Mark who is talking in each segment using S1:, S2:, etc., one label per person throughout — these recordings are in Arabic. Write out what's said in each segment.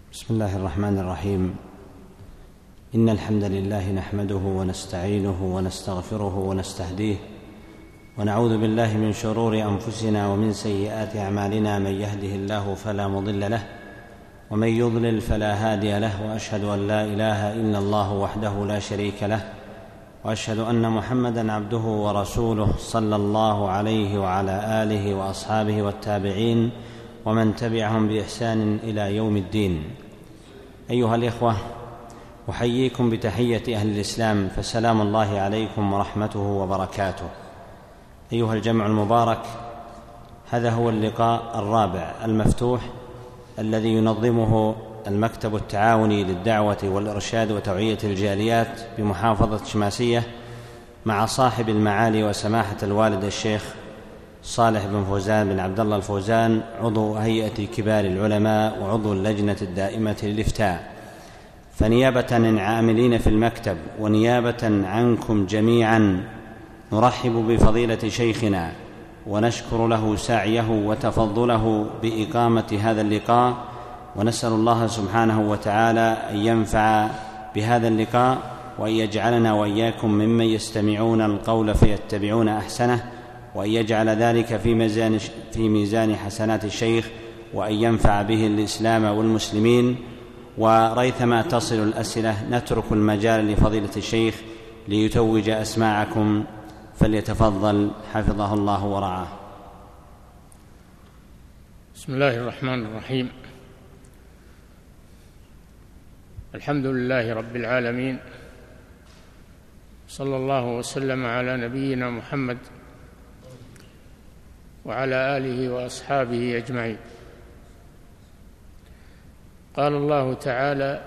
S1: بسم الله الرحمن الرحيم. إن الحمد لله نحمده ونستعينه ونستغفره ونستهديه، ونعوذ بالله من شرور أنفسنا ومن سيئات أعمالنا. من يهده الله فلا مضل له، ومن يضلل فلا هادي له، وأشهد أن لا إله إلا الله وحده لا شريك له، وأشهد أن محمدًا عبده ورسوله صلى الله عليه وعلى آله وأصحابه والتابعين ومن تبعهم بإحسان إلى يوم الدين. أيها الإخوة، أحييكم بتحية أهل الإسلام، فسلام الله عليكم ورحمته وبركاته. أيها الجمع المبارك، هذا هو اللقاء الرابع المفتوح الذي ينظمه المكتب التعاوني للدعوة والإرشاد وتوعية الجاليات بمحافظة شماسية مع صاحب المعالي وسماحة الوالد الشيخ صالح بن فوزان بن عبد الله الفوزان، عضو هيئة كبار العلماء وعضو اللجنة الدائمة للإفتاء. فنيابة عن عاملين في المكتب ونيابة عنكم جميعا نرحب بفضيلة شيخنا ونشكر له سعيه وتفضله بإقامة هذا اللقاء، ونسأل الله سبحانه وتعالى أن ينفع بهذا اللقاء، وأن يجعلنا وإياكم ممن يستمعون القول فيتبعون أحسنه، وأن يجعل ذلك في ميزان حسنات الشيخ، وأن ينفع به الإسلام والمسلمين. وريثما تصل الأسئلة نترك المجال لفضيلة الشيخ ليتوج أسماعكم، فليتفضل حفظه الله ورعاه.
S2: بسم الله الرحمن الرحيم. الحمد لله رب العالمين، صلى الله وسلم على نبينا محمد وعلى آله وأصحابه أجمعين. قال الله تعالى: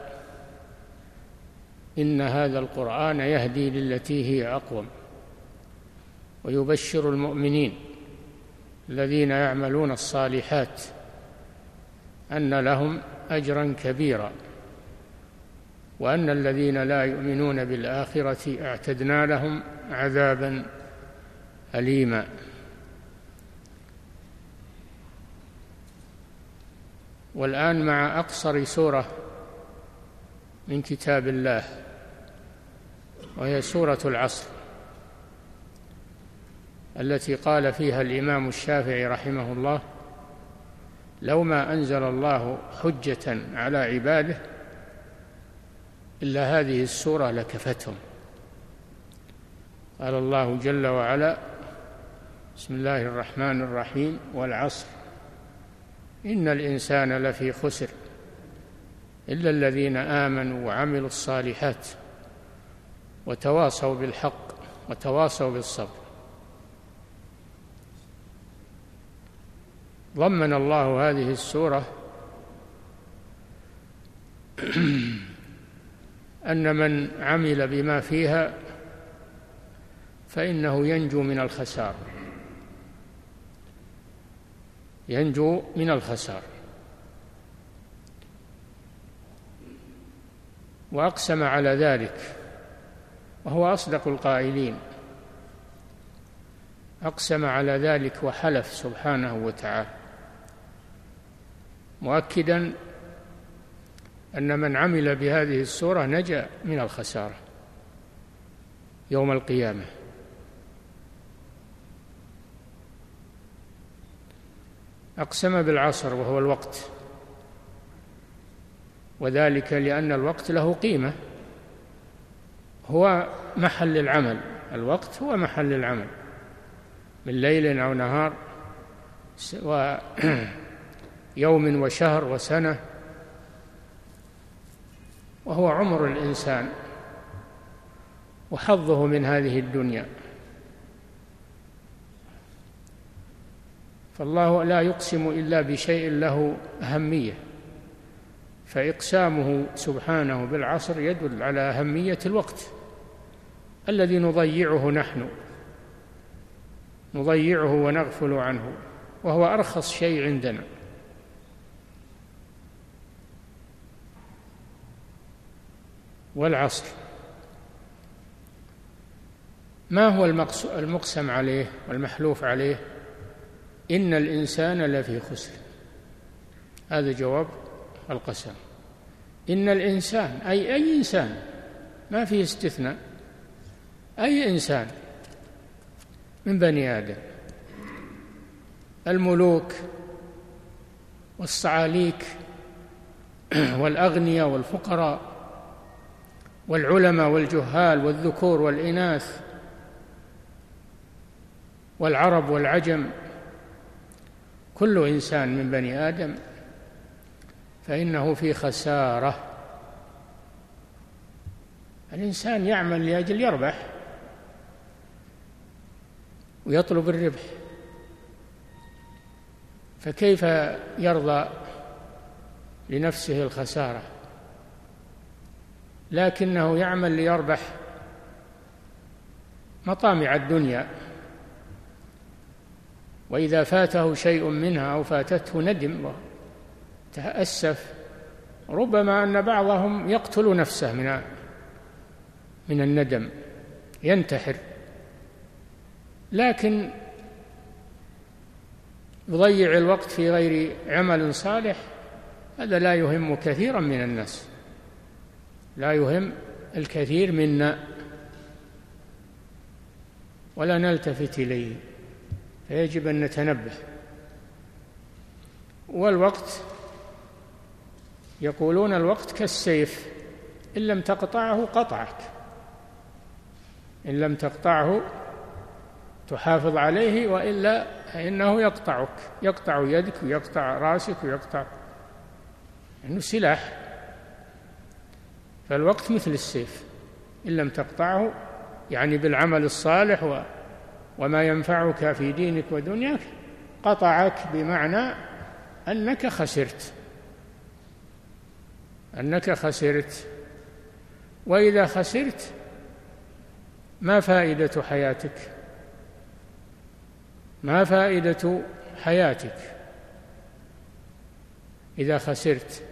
S2: إن هذا القرآن يهدي للتي هي أقوم ويبشر المؤمنين الذين يعملون الصالحات أن لهم أجرا كبيرا، وأن الذين لا يؤمنون بالآخرة اعتدنا لهم عذابا أليما. والآن مع أقصر سورة من كتاب الله، وهي سورة العصر، التي قال فيها الإمام الشافعي رحمه الله: لو ما أنزل الله حجة على عباده إلا هذه السورة لكفتهم. قال الله جل وعلا: بسم الله الرحمن الرحيم: والعصر إن الإنسان لفي خسر إلا الذين آمنوا وعملوا الصالحات وتواصوا بالحق وتواصوا بالصبر. ضمن الله هذه السورة أن من عمل بما فيها فإنه ينجو من الخسار، ينجو من الخسار. وأقسم على ذلك، وهو أصدق القائلين، أقسم على ذلك وحلف سبحانه وتعالى، مؤكدا أن من عمل بهذه السورة نجا من الخسارة يوم القيامة. أقسم بالعصر وهو الوقت، وذلك لأن الوقت له قيمة، هو محل العمل. الوقت هو محل العمل من ليل أو نهار، ويوم وشهر وسنة، وهو عمر الإنسان وحظه من هذه الدنيا. فالله لا يقسم إلا بشيء له أهمية، فإقسامه سبحانه بالعصر يدل على أهمية الوقت الذي نضيعه نحن، نضيعه ونغفل عنه، وهو أرخص شيء عندنا. والعصر ما هو المقسم عليه والمحلوف عليه؟ إن الإنسان لفي خسر، هذا جواب القسم. إن الإنسان أي إنسان، ما فيه استثناء، أي إنسان من بني آدم، الملوك والصعاليك والأغنياء والفقراء والعلماء والجهال والذكور والإناث والعرب والعجم، كل إنسان من بني آدم فإنه في خسارة. الإنسان يعمل لأجل يربح ويطلب الربح، فكيف يرضى لنفسه الخسارة؟ لكنه يعمل ليربح مطامع الدنيا، وإذا فاته شيء منها أو فاتته ندم وتأسف، ربما أن بعضهم يقتل نفسه من الندم، ينتحر، لكن يضيع الوقت في غير عمل صالح. هذا لا يهم كثيرا من الناس، لا يهم الكثير منا ولا نلتفت إليه، فيجب أن نتنبه. والوقت، يقولون الوقت كالسيف، إن لم تقطعه قطعك، إن لم تقطعه تحافظ عليه، وإلا فإنه يقطعك، يقطع يدك ويقطع رأسك ويقطع، إنه سلاح. فالوقت مثل السيف، إن لم تقطعه يعني بالعمل الصالح وما ينفعك في دينك ودنياك، قطعك بمعنى أنك خسرت، أنك خسرت. وإذا خسرت ما فائدة حياتك؟ ما فائدة حياتك إذا خسرت؟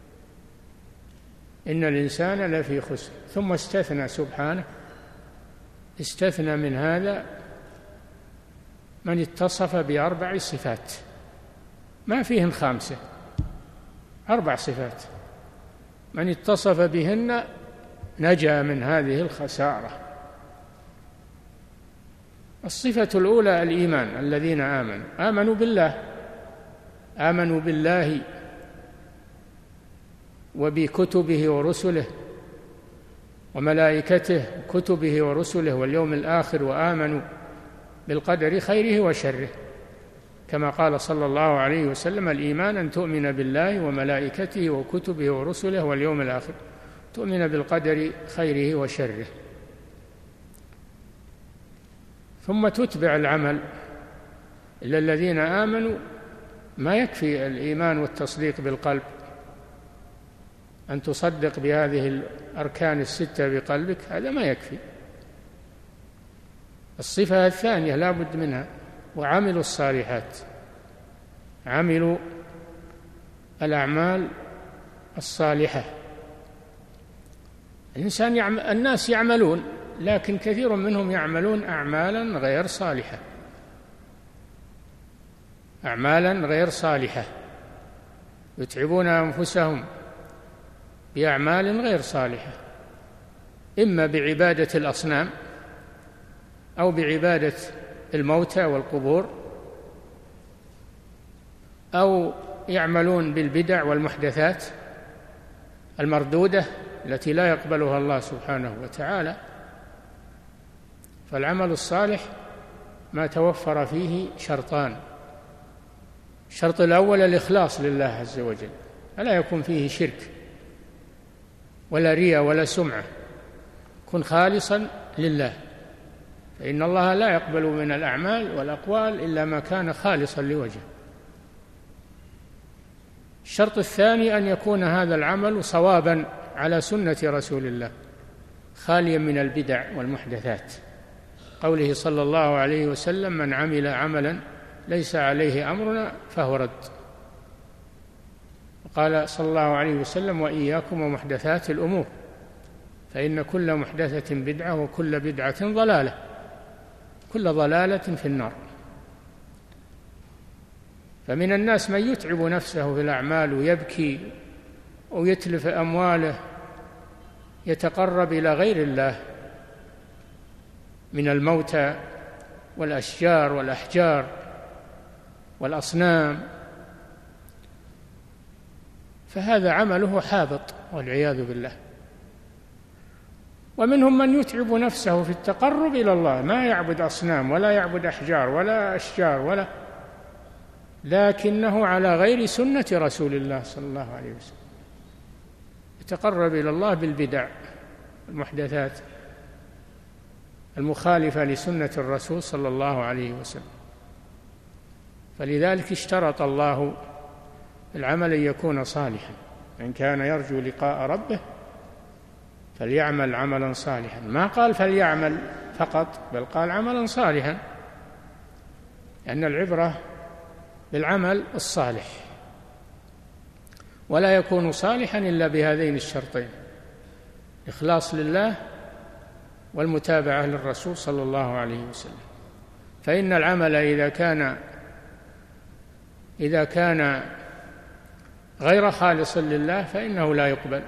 S2: إن الإنسان لفي خسر. ثم استثنى سبحانه، استثنى من هذا من اتصف بأربع صفات ما فيهن خامسة، 4 صفات، من اتصف بهن نجا من هذه الخسارة. الصفة الأولى الإيمان، الذين آمنوا بالله، آمنوا بالله وبكتبه ورسله وملائكته كتبه ورسله واليوم الآخر، وآمنوا بالقدر خيره وشره، كما قال صلى الله عليه وسلم: الإيمان أن تؤمن بالله وملائكته وكتبه ورسله واليوم الآخر، تؤمن بالقدر خيره وشره. ثم تتبع العمل. إلا الذين آمنوا، ما يكفي الإيمان والتصديق بالقلب، أن تصدق بهذه الأركان الستة بقلبك، هذا ما يكفي. الصفة الثانية لا بد منها: وعملوا الصالحات، عملوا الأعمال الصالحة. الناس يعملون، لكن كثير منهم يعملون أعمالا غير صالحة، أعمالا غير صالحة، يتعبون أنفسهم بأعمال غير صالحة، إما بعبادة الأصنام أو بعبادة الموتى والقبور، أو يعملون بالبدع والمحدثات المردودة التي لا يقبلها الله سبحانه وتعالى. فالعمل الصالح ما توفر فيه شرطان: الشرط الأول الإخلاص لله عز وجل، ألا يكون فيه شرك ولا رياء ولا سمعة، كن خالصا لله، فإن الله لا يقبل من الأعمال والأقوال إلا ما كان خالصا لوجهه. الشرط الثاني أن يكون هذا العمل صوابا على سنة رسول الله، خاليا من البدع والمحدثات، قوله صلى الله عليه وسلم: من عمل عملا ليس عليه أمرنا فهو رد. وقال صلى الله عليه وسلم: وإياكم ومحدثات الأمور، فإن كل محدثة بدعة وكل بدعة ضلالة، كل ضلالة في النار. فمن الناس من يتعب نفسه في الأعمال ويبكي ويتلف أمواله يتقرب إلى غير الله من الموتى والأشجار والأحجار والأصنام، فهذا عمله حابط والعياذ بالله. ومنهم من يتعب نفسه في التقرب إلى الله، ما يعبد أصنام ولا يعبد أحجار ولا أشجار لكنه على غير سنة رسول الله صلى الله عليه وسلم، يتقرب إلى الله بالبدع المحدثات المخالفة لسنة الرسول صلى الله عليه وسلم. فلذلك اشترط الله العمل أن يكون صالحا، إن كان يرجو لقاء ربه فليعمل عملا صالحا، ما قال فليعمل فقط، بل قال عملا صالحا، لأن العبرة بالعمل الصالح، ولا يكون صالحا إلا بهذين الشرطين: إخلاص لله والمتابعة للرسول صلى الله عليه وسلم. فإن العمل إذا كان غير خالص لله فإنه لا يقبل،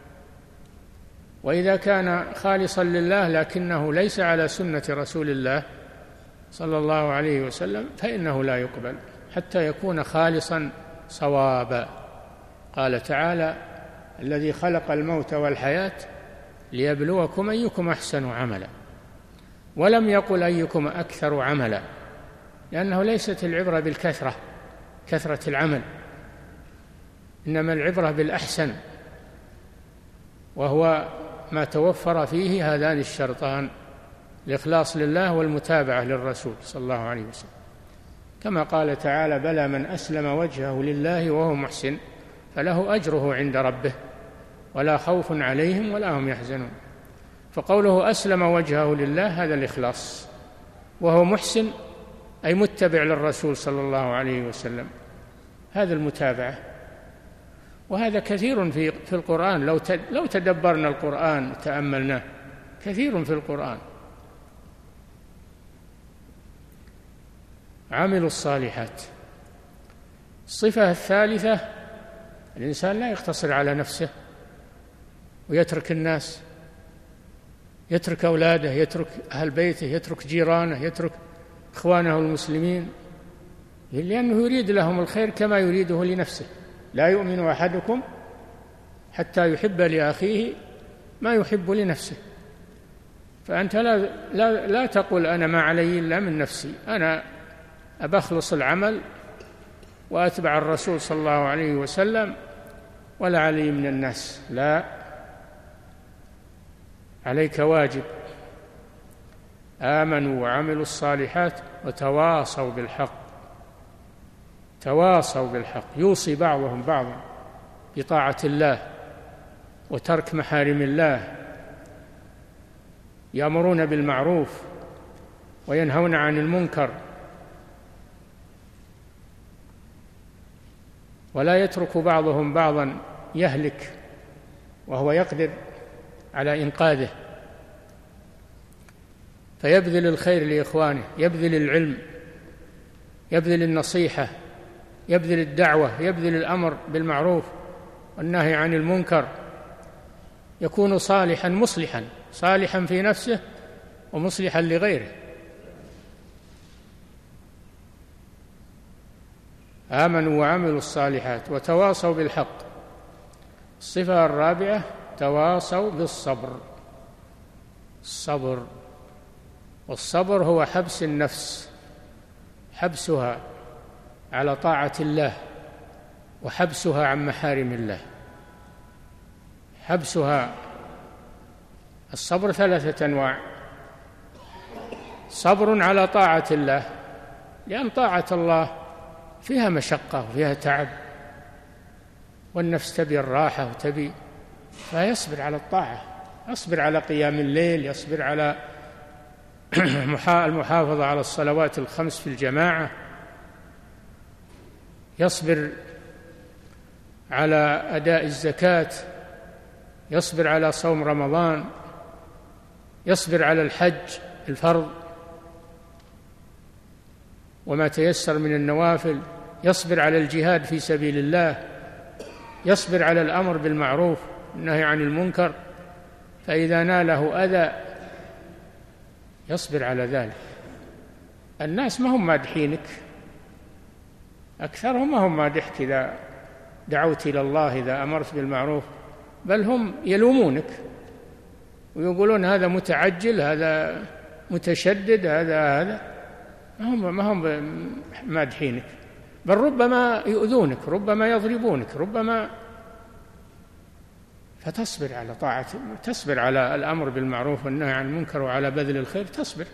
S2: وإذا كان خالصا لله لكنه ليس على سنة رسول الله صلى الله عليه وسلم فإنه لا يقبل حتى يكون خالصا صوابا. قال تعالى: الذي خلق الموت والحياة ليبلوكم أيكم أحسن عملا، ولم يقل أيكم أكثر عملا، لأنه ليست العبرة بالكثرة، كثرة العمل، إنما العبرة بالأحسن، وهو ما توفر فيه هذان الشرطان: الإخلاص لله والمتابعة للرسول صلى الله عليه وسلم، كما قال تعالى: بلى من أسلم وجهه لله وهو محسن فله أجره عند ربه ولا خوف عليهم ولا هم يحزنون. فقوله أسلم وجهه لله هذا الإخلاص، وهو محسن أي متبع للرسول صلى الله عليه وسلم، هذا المتابعة. وهذا كثير في القرآن، لو تدبرنا القرآن وتأملناه كثير في القرآن. عملوا الصالحات. الصفة الثالثة: الإنسان لا يقتصر على نفسه ويترك الناس، يترك أولاده، يترك أهل بيته، يترك جيرانه، يترك إخوانه المسلمين، لأنه يريد لهم الخير كما يريده لنفسه. لا يؤمن أحدكم حتى يحب لأخيه ما يحب لنفسه. فأنت لا تقول أنا ما علي إلا من نفسي، أنا أبخلص العمل وأتبع الرسول صلى الله عليه وسلم ولا علي من الناس، لا، عليك واجب. آمنوا وعملوا الصالحات وتواصوا بالحق، تواصوا بالحق، يوصي بعضهم بعضا بطاعة الله وترك محارم الله، يأمرون بالمعروف وينهون عن المنكر، ولا يترك بعضهم بعضا يهلك وهو يقدر على إنقاذه، فيبذل الخير لإخوانه، يبذل العلم، يبذل النصيحة، يبذل الدعوة، يبذل الأمر بالمعروف والنهي عن المنكر، يكون صالحا مصلحا، صالحا في نفسه ومصلحا لغيره. آمنوا وعملوا الصالحات وتواصوا بالحق. الصفة الرابعة: تواصوا بالصبر. الصبر، والصبر هو حبس النفس، حبسها على طاعة الله وحبسها عن محارم الله. حبسها، الصبر 3 أنواع: صبر على طاعة الله، لأن طاعة الله فيها مشقة وفيها تعب، والنفس تبي الراحة وتبي، فيصبر على الطاعة، يصبر على قيام الليل، يصبر على المحافظة على الصلوات ال5 في الجماعة، يصبر على أداء الزكاة، يصبر على صوم رمضان، يصبر على الحج الفرض وما تيسر من النوافل، يصبر على الجهاد في سبيل الله، يصبر على الأمر بالمعروف والنهي عن المنكر، فإذا ناله أذى يصبر على ذلك. الناس ما هم مادحينك، أكثرهم ما هم مادحك إذا دعوت إلى الله، إذا أمرت بالمعروف، بل هم يلومونك ويقولون هذا متعجل، هذا متشدد، هذا ما هم مادحينك، بل ربما يؤذونك، ربما يضربونك، ربما. فتصبر على طاعة، تصبر على الأمر بالمعروف والنهي عن المنكر وعلى بذل الخير، تصبر.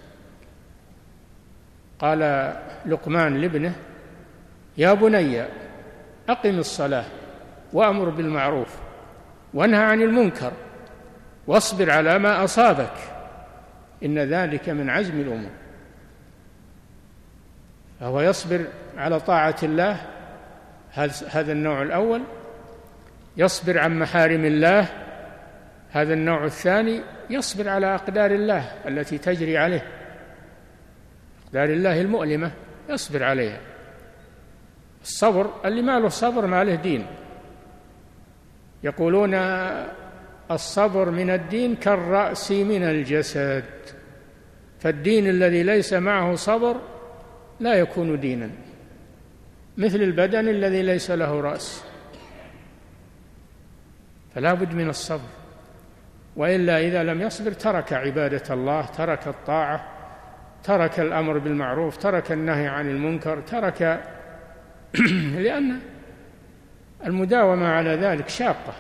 S2: قال لقمان لابنه: يا بني أقم الصلاة وأمر بالمعروف وانهى عن المنكر واصبر على ما أصابك إن ذلك من عزم الأمور. فهو يصبر على طاعة الله، هذا النوع الأول. يصبر عن محارم الله، هذا النوع الثاني. يصبر على أقدار الله التي تجري عليه، أقدار الله المؤلمة يصبر عليها. الصبر اللي ما له صبر ما له دين. يقولون الصبر من الدين كالرأس من الجسد، فالدين الذي ليس معه صبر لا يكون دينا، مثل البدن الذي ليس له رأس. فلا بد من الصبر، وإلا إذا لم يصبر ترك عبادة الله، ترك الطاعة، ترك الأمر بالمعروف، ترك النهي عن المنكر، ترك لأن المداومة على ذلك شاقة.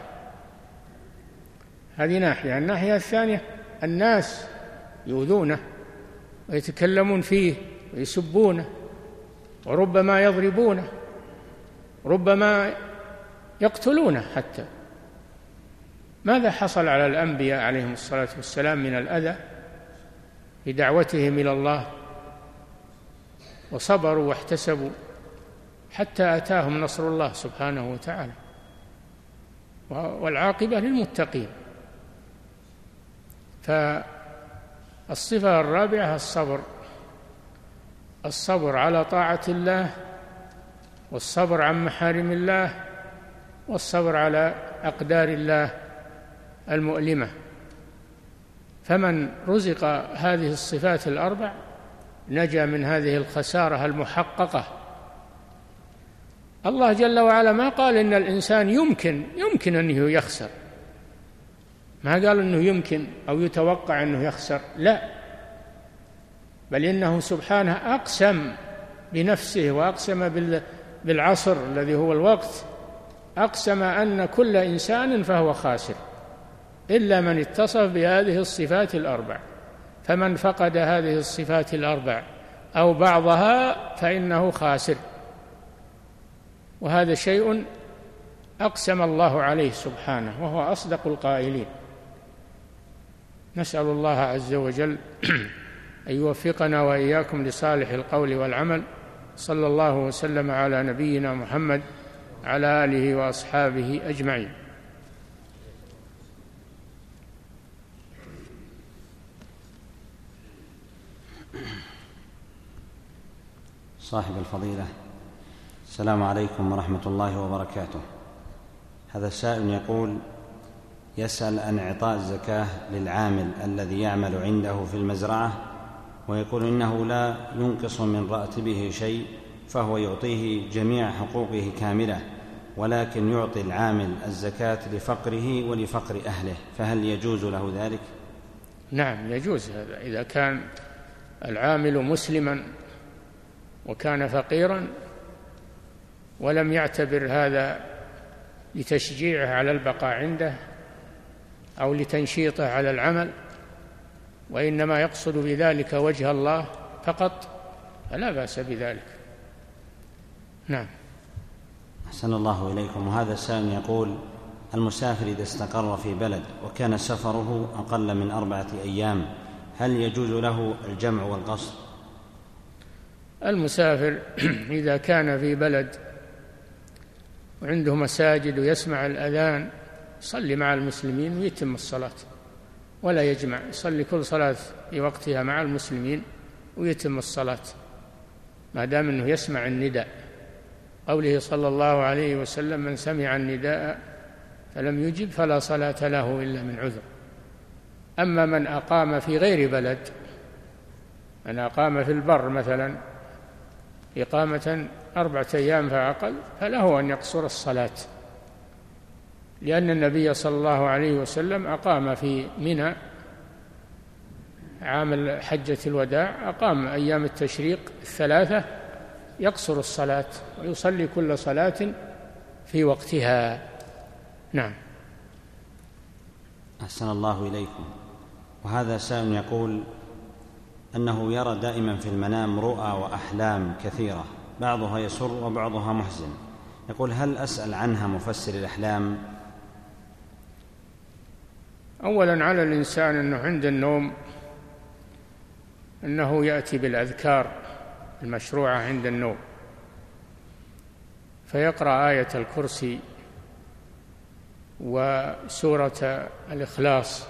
S2: هذه ناحية. الناحية الثانية الناس يؤذونه ويتكلمون فيه ويسبونه وربما يضربونه، ربما يقتلونه حتى. ماذا حصل على الأنبياء عليهم الصلاة والسلام من الأذى في دعوتهم إلى الله؟ وصبروا واحتسبوا حتى أتاهم نصر الله سبحانه وتعالى، والعاقبة للمتقين. فالصفة الرابعة الصبر على طاعة الله، والصبر عن محارم الله، والصبر على أقدار الله المؤلمة. فمن رزق هذه الصفات الأربع نجا من هذه الخسارة المحققة. الله جل وعلا ما قال إن الإنسان يمكن أنه يخسر، ما قال أنه يمكن أو يتوقع أنه يخسر، لا، بل إنه سبحانه أقسم بنفسه وأقسم بالعصر الذي هو الوقت، أقسم أن كل إنسان فهو خاسر إلا من اتصف بهذه الصفات الأربع. فمن فقد هذه الصفات الأربع أو بعضها فإنه خاسر، وهذا شيء أقسم الله عليه سبحانه وهو أصدق القائلين. نسأل الله عز وجل أن يوفقنا وإياكم لصالح القول والعمل. صلى الله وسلم على نبينا محمد على آله وأصحابه أجمعين.
S1: صاحب الفضيلة، السلام عليكم ورحمة الله وبركاته. هذا السائل يقول: يسأل عن إعطاء الزكاة للعامل الذي يعمل عنده في المزرعة، ويقول إنه لا ينقص من راتبه شيء، فهو يعطيه جميع حقوقه كاملة، ولكن يعطي العامل الزكاة لفقره ولفقر أهله، فهل يجوز له ذلك؟
S2: نعم يجوز هذا، إذا كان العامل مسلما وكان فقيرا ولم يعتبر هذا لتشجيعه على البقاء عنده أو لتنشيطه على العمل، وإنما يقصد بذلك وجه الله فقط، فلا بأس بذلك. نعم.
S1: أحسن الله إليكم. وهذا السائل يقول: المسافر إذا استقر في بلد وكان سفره أقل من 4 أيام، هل يجوز له الجمع والقصر؟
S2: المسافر إذا كان في بلد وعنده مساجد ويسمع الأذان يصلي مع المسلمين ويتم الصلاة، ولا يجمع، يصلي كل صلاة في وقتها مع المسلمين ويتم الصلاة، ما دام أنه يسمع النداء. قوله صلى الله عليه وسلم: من سمع النداء فلم يجب فلا صلاة له إلا من عذر. أما من أقام في غير بلد، من أقام في البر مثلا إقامة 4 أيام فأقل، فله أن يقصر الصلاة، لأن النبي صلى الله عليه وسلم أقام في منى عام حجة الوداع، أقام أيام التشريق 3 يقصر الصلاة ويصلي كل صلاة في وقتها. نعم.
S1: أحسن الله إليكم. وهذا سائل يقول أنه يرى دائما في المنام رؤى وأحلام كثيرة، بعضها يسر وبعضها محزن. يقول: هل أسأل عنها مفسر الأحلام؟
S2: أولا على الإنسان أنه عند النوم أنه يأتي بالأذكار المشروعة عند النوم، فيقرأ آية الكرسي وسورة الإخلاص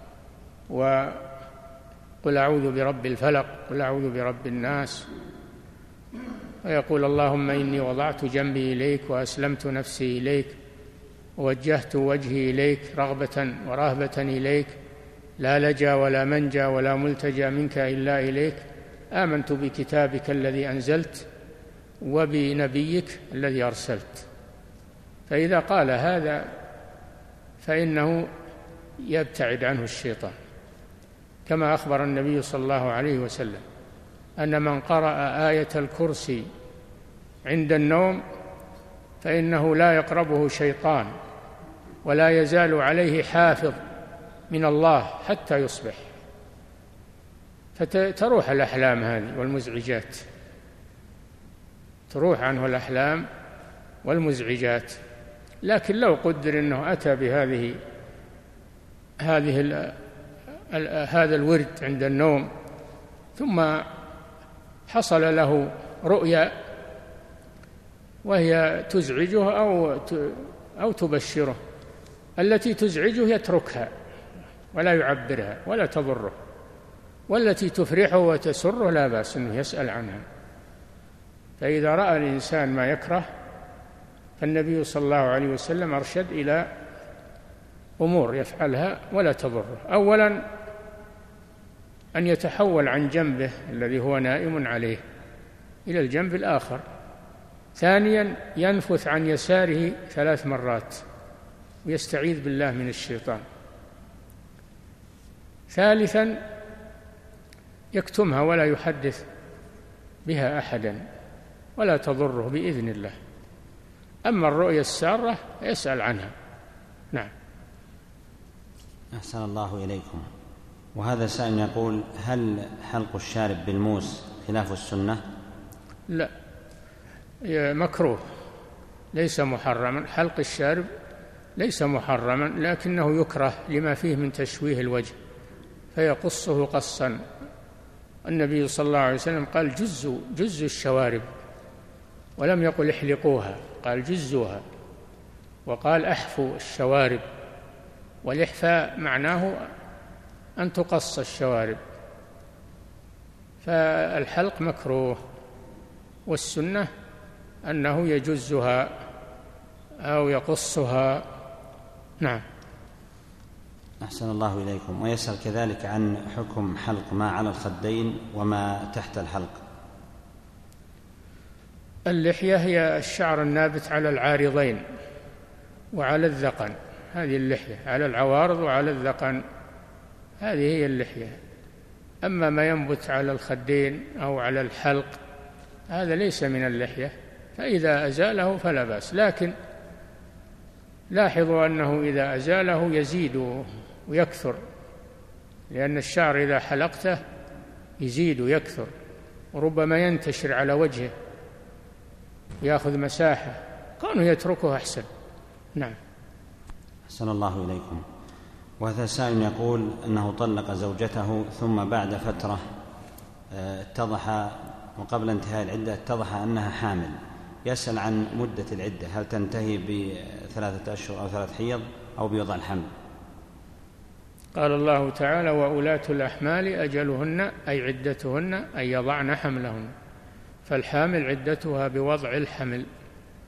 S2: وقل أعوذ برب الفلق، قل أعوذ برب الناس، ويقول: اللهم إني وضعت جنبي إليك وأسلمت نفسي إليك ووجهت وجهي إليك رغبة ورهبة إليك، لا لجأ ولا منجى ولا ملتجى منك إلا إليك، آمنت بكتابك الذي أنزلت وبنبيك الذي أرسلت. فإذا قال هذا فإنه يبتعد عنه الشيطان، كما أخبر النبي صلى الله عليه وسلم أن من قرأ آية الكرسي عند النوم فإنه لا يقربه شيطان ولا يزال عليه حافظ من الله حتى يصبح، فتروح الأحلام هذه والمزعجات، تروح عنه الأحلام والمزعجات. لكن لو قدر أنه أتى بهذه هذا الورد عند النوم ثم حصل له رؤيا وهي تزعجه أو تبشره، التي تزعجه يتركها ولا يعبرها ولا تضره، والتي تفرحه وتسره لا بأس أنه يسأل عنها. فإذا رأى الإنسان ما يكره فالنبي صلى الله عليه وسلم أرشد إلى أمور يفعلها ولا تضره. أولا أن يتحول عن جنبه الذي هو نائم عليه إلى الجنب الآخر. ثانيا ينفث عن يساره 3 مرات ويستعيذ بالله من الشيطان. ثالثا يكتمها ولا يحدث بها أحدا ولا تضره بإذن الله. أما الرؤيا السارة يسأل عنها. نعم.
S1: أحسن الله إليكم. وهذا سائل يقول: هل حلق الشارب بالموس خلاف السنة؟
S2: لا، مكروه ليس محرما. حلق الشارب ليس محرما، لكنه يكره لما فيه من تشويه الوجه، فيقصه قصا. النبي صلى الله عليه وسلم قال: جزوا الشوارب، ولم يقل احلقوها، قال جزوها، وقال احفوا الشوارب، والإحفاء معناه أن تقص الشوارب. فالحلق مكروه، والسنة أنه يجزها أو يقصها. نعم.
S1: أحسن الله إليكم. ويسأل كذلك عن حكم حلق ما على الخدين وما تحت الحلق.
S2: اللحية هي الشعر النابت على العارضين وعلى الذقن، هذه اللحية، على العوارض وعلى الذقن، هذه هي اللحية. أما ما ينبت على الخدين أو على الحلق هذا ليس من اللحية، فإذا أزاله فلا بأس. لكن لاحظوا أنه إذا أزاله يزيد ويكثر، لأن الشعر إذا حلقته يزيد ويكثر، وربما ينتشر على وجهه يأخذ مساحة، كونه يتركه أحسن. نعم.
S1: أحسن الله إليكم. وهذا سائل يقول أنه طلق زوجته ثم بعد فترة اتضح وقبل انتهاء العدة اتضح أنها حامل. يسأل عن مدة العدة، هل تنتهي ب3 أشهر أو 3 حيض أو بوضع الحمل؟
S2: قال الله تعالى: وأولاة الأحمال أجلهن أي عدتهن أن يضعن حملهن، فالحامل عدتها بوضع الحمل.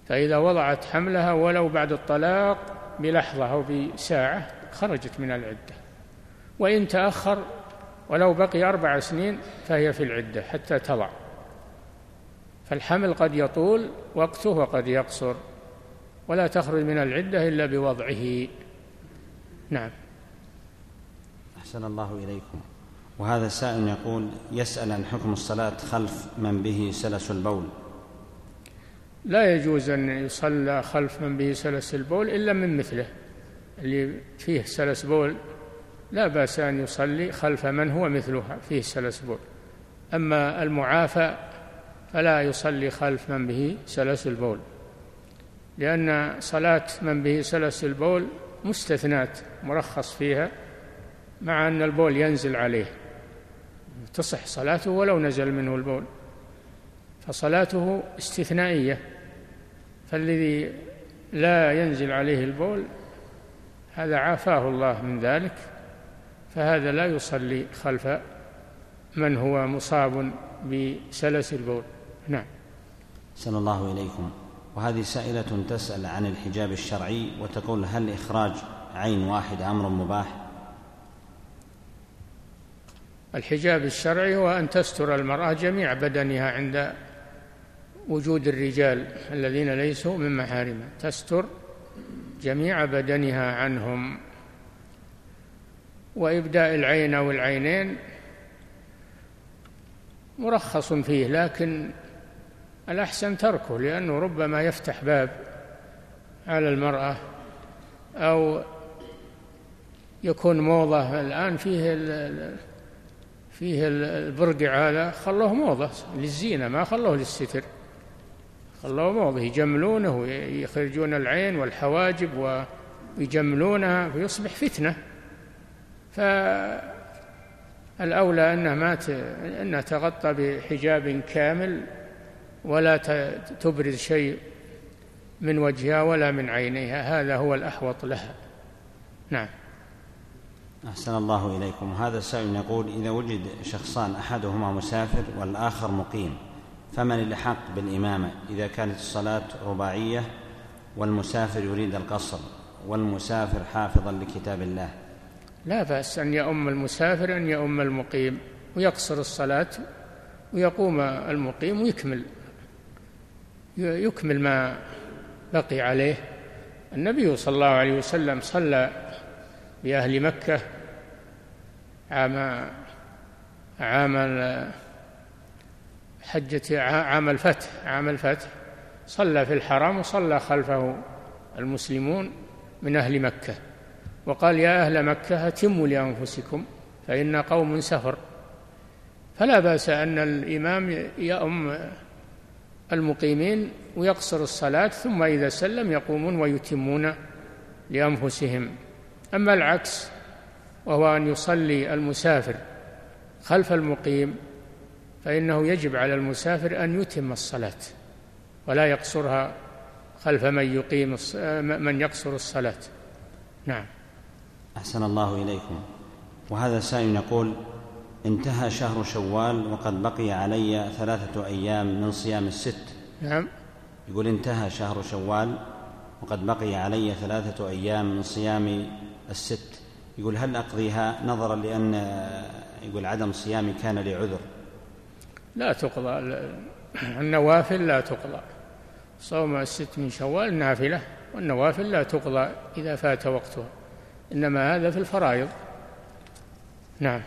S2: فإذا وضعت حملها ولو بعد الطلاق بلحظة أو بساعة خرجت من العدة، وإن تأخر ولو بقي 4 سنين فهي في العدة حتى تضع. فالحمل قد يطول وقته وقد يقصر، ولا تخرج من العدة إلا بوضعه. نعم.
S1: أحسن الله إليكم. وهذا سائل يقول يسأل عن حكم الصلاة خلف من به سلس البول.
S2: لا يجوز أن يصلى خلف من به سلس البول إلا من مثله، اللي فيه سلس بول لا بأس أن يصلي خلف من هو مثله فيه سلس بول. أما المعافى فلا يصلي خلف من به سلس البول، لأن صلاة من به سلس البول مستثنات مرخص فيها، مع أن البول ينزل عليه تصح صلاته ولو نزل منه البول، فصلاته استثنائية. فالذي لا ينزل عليه البول هذا عافاه الله من ذلك، فهذا لا يصلي خلف من هو مصاب بسلس البول. نعم.
S1: أحسن الله إليكم. وهذه سائلة تسأل عن الحجاب الشرعي وتقول هل إخراج عين واحدة أمر مباح؟
S2: الحجاب الشرعي هو أن تستر المرأة جميع بدنها عند وجود الرجال الذين ليسوا من محارمها، تستر جميع بدنها عنهم. وإبداء العين أو العينين مرخص فيه، لكن الأحسن تركه، لأنه ربما يفتح باب على المرأة، أو يكون موضة. الآن فيه البرقع هذا خلوه موضة للزينة، ما خلوه للستر، خلوه موضة يجملونه ويخرجون العين والحواجب ويجملونها فيصبح فتنة. فالأولى أنها تغطى بحجاب كامل ولا تبرز شيء من وجهها ولا من عينيها، هذا هو الأحوط لها. نعم.
S1: أحسن الله إليكم. هذا السائل يقول إذا وجد شخصان أحدهما مسافر والآخر مقيم، فمن الأحق بالإمامة إذا كانت الصلاة رباعية والمسافر يريد القصر والمسافر حافظا لكتاب الله؟
S2: لا بأس أن يؤم المسافر أن يؤم المقيم ويقصر الصلاة، ويقوم المقيم ويكمل ما بقي عليه. النبي صلى الله عليه وسلم صلى بأهل مكة عام الفتح صلى في الحرم، وصلى خلفه المسلمون من أهل مكة، وقال يا أهل مكة أتموا لأنفسكم فإن قوم سفر. فلا بأس أن الإمام يؤم المقيمين ويقصر الصلاة، ثم إذا سلم يقومون ويتمون لأنفسهم. أما العكس وهو أن يصلي المسافر خلف المقيم، فإنه يجب على المسافر أن يتم الصلاة ولا يقصرها خلف من يقصر الصلاة. نعم.
S1: أحسن الله إليكم. وهذا سائل يقول انتهى شهر شوال وقد بقي علي 3 أيام من صيام الست.
S2: نعم.
S1: يقول انتهى شهر شوال وقد بقي علي 3 أيام من صيام الست، يقول هل أقضيها نظرا لأن يقول عدم صيامي كان لي عذر؟
S2: لا تقضى، النوافل لا تقضى. صوم الست من شوال نافلة، والنوافل لا تقضى إذا فات وقتها، إنما هذا في الفرائض. نعم.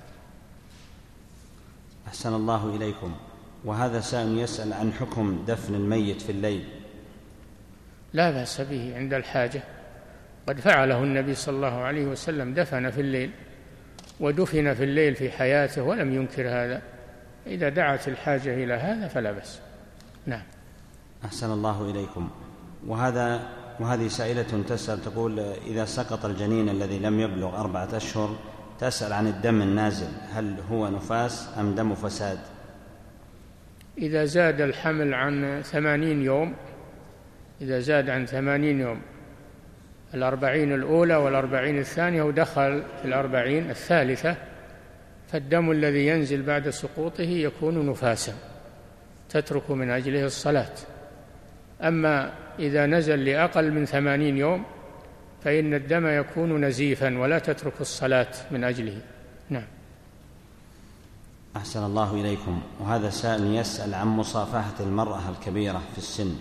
S1: أحسن الله إليكم. وهذا سائل يسأل عن حكم دفن الميت في الليل.
S2: لا بأس به عند الحاجة، قد فعله النبي صلى الله عليه وسلم، دفن في الليل ودفن في الليل في حياته ولم ينكر هذا. إذا دعت الحاجة إلى هذا فلا بأس. نعم.
S1: أحسن الله إليكم. وهذه سائلة تسأل تقول إذا سقط الجنين الذي لم يبلغ 4 أشهر، تسأل عن الدم النازل هل هو نفاس أم دم فساد؟
S2: إذا زاد الحمل عن 80 يوم، إذا زاد عن 80 يوم 40 الأولى 40 الثانية ودخل في 40 الثالثة، فالدم الذي ينزل بعد سقوطه يكون نفاسا تترك من أجله الصلاة. أما إذا نزل لأقل من 80 يوم فإن الدم يكون نزيفا ولا تترك الصلاة من أجله. نعم.
S1: أحسن الله إليكم. وهذا سائل يسأل عن مصافحة المرأة الكبيرة في السن.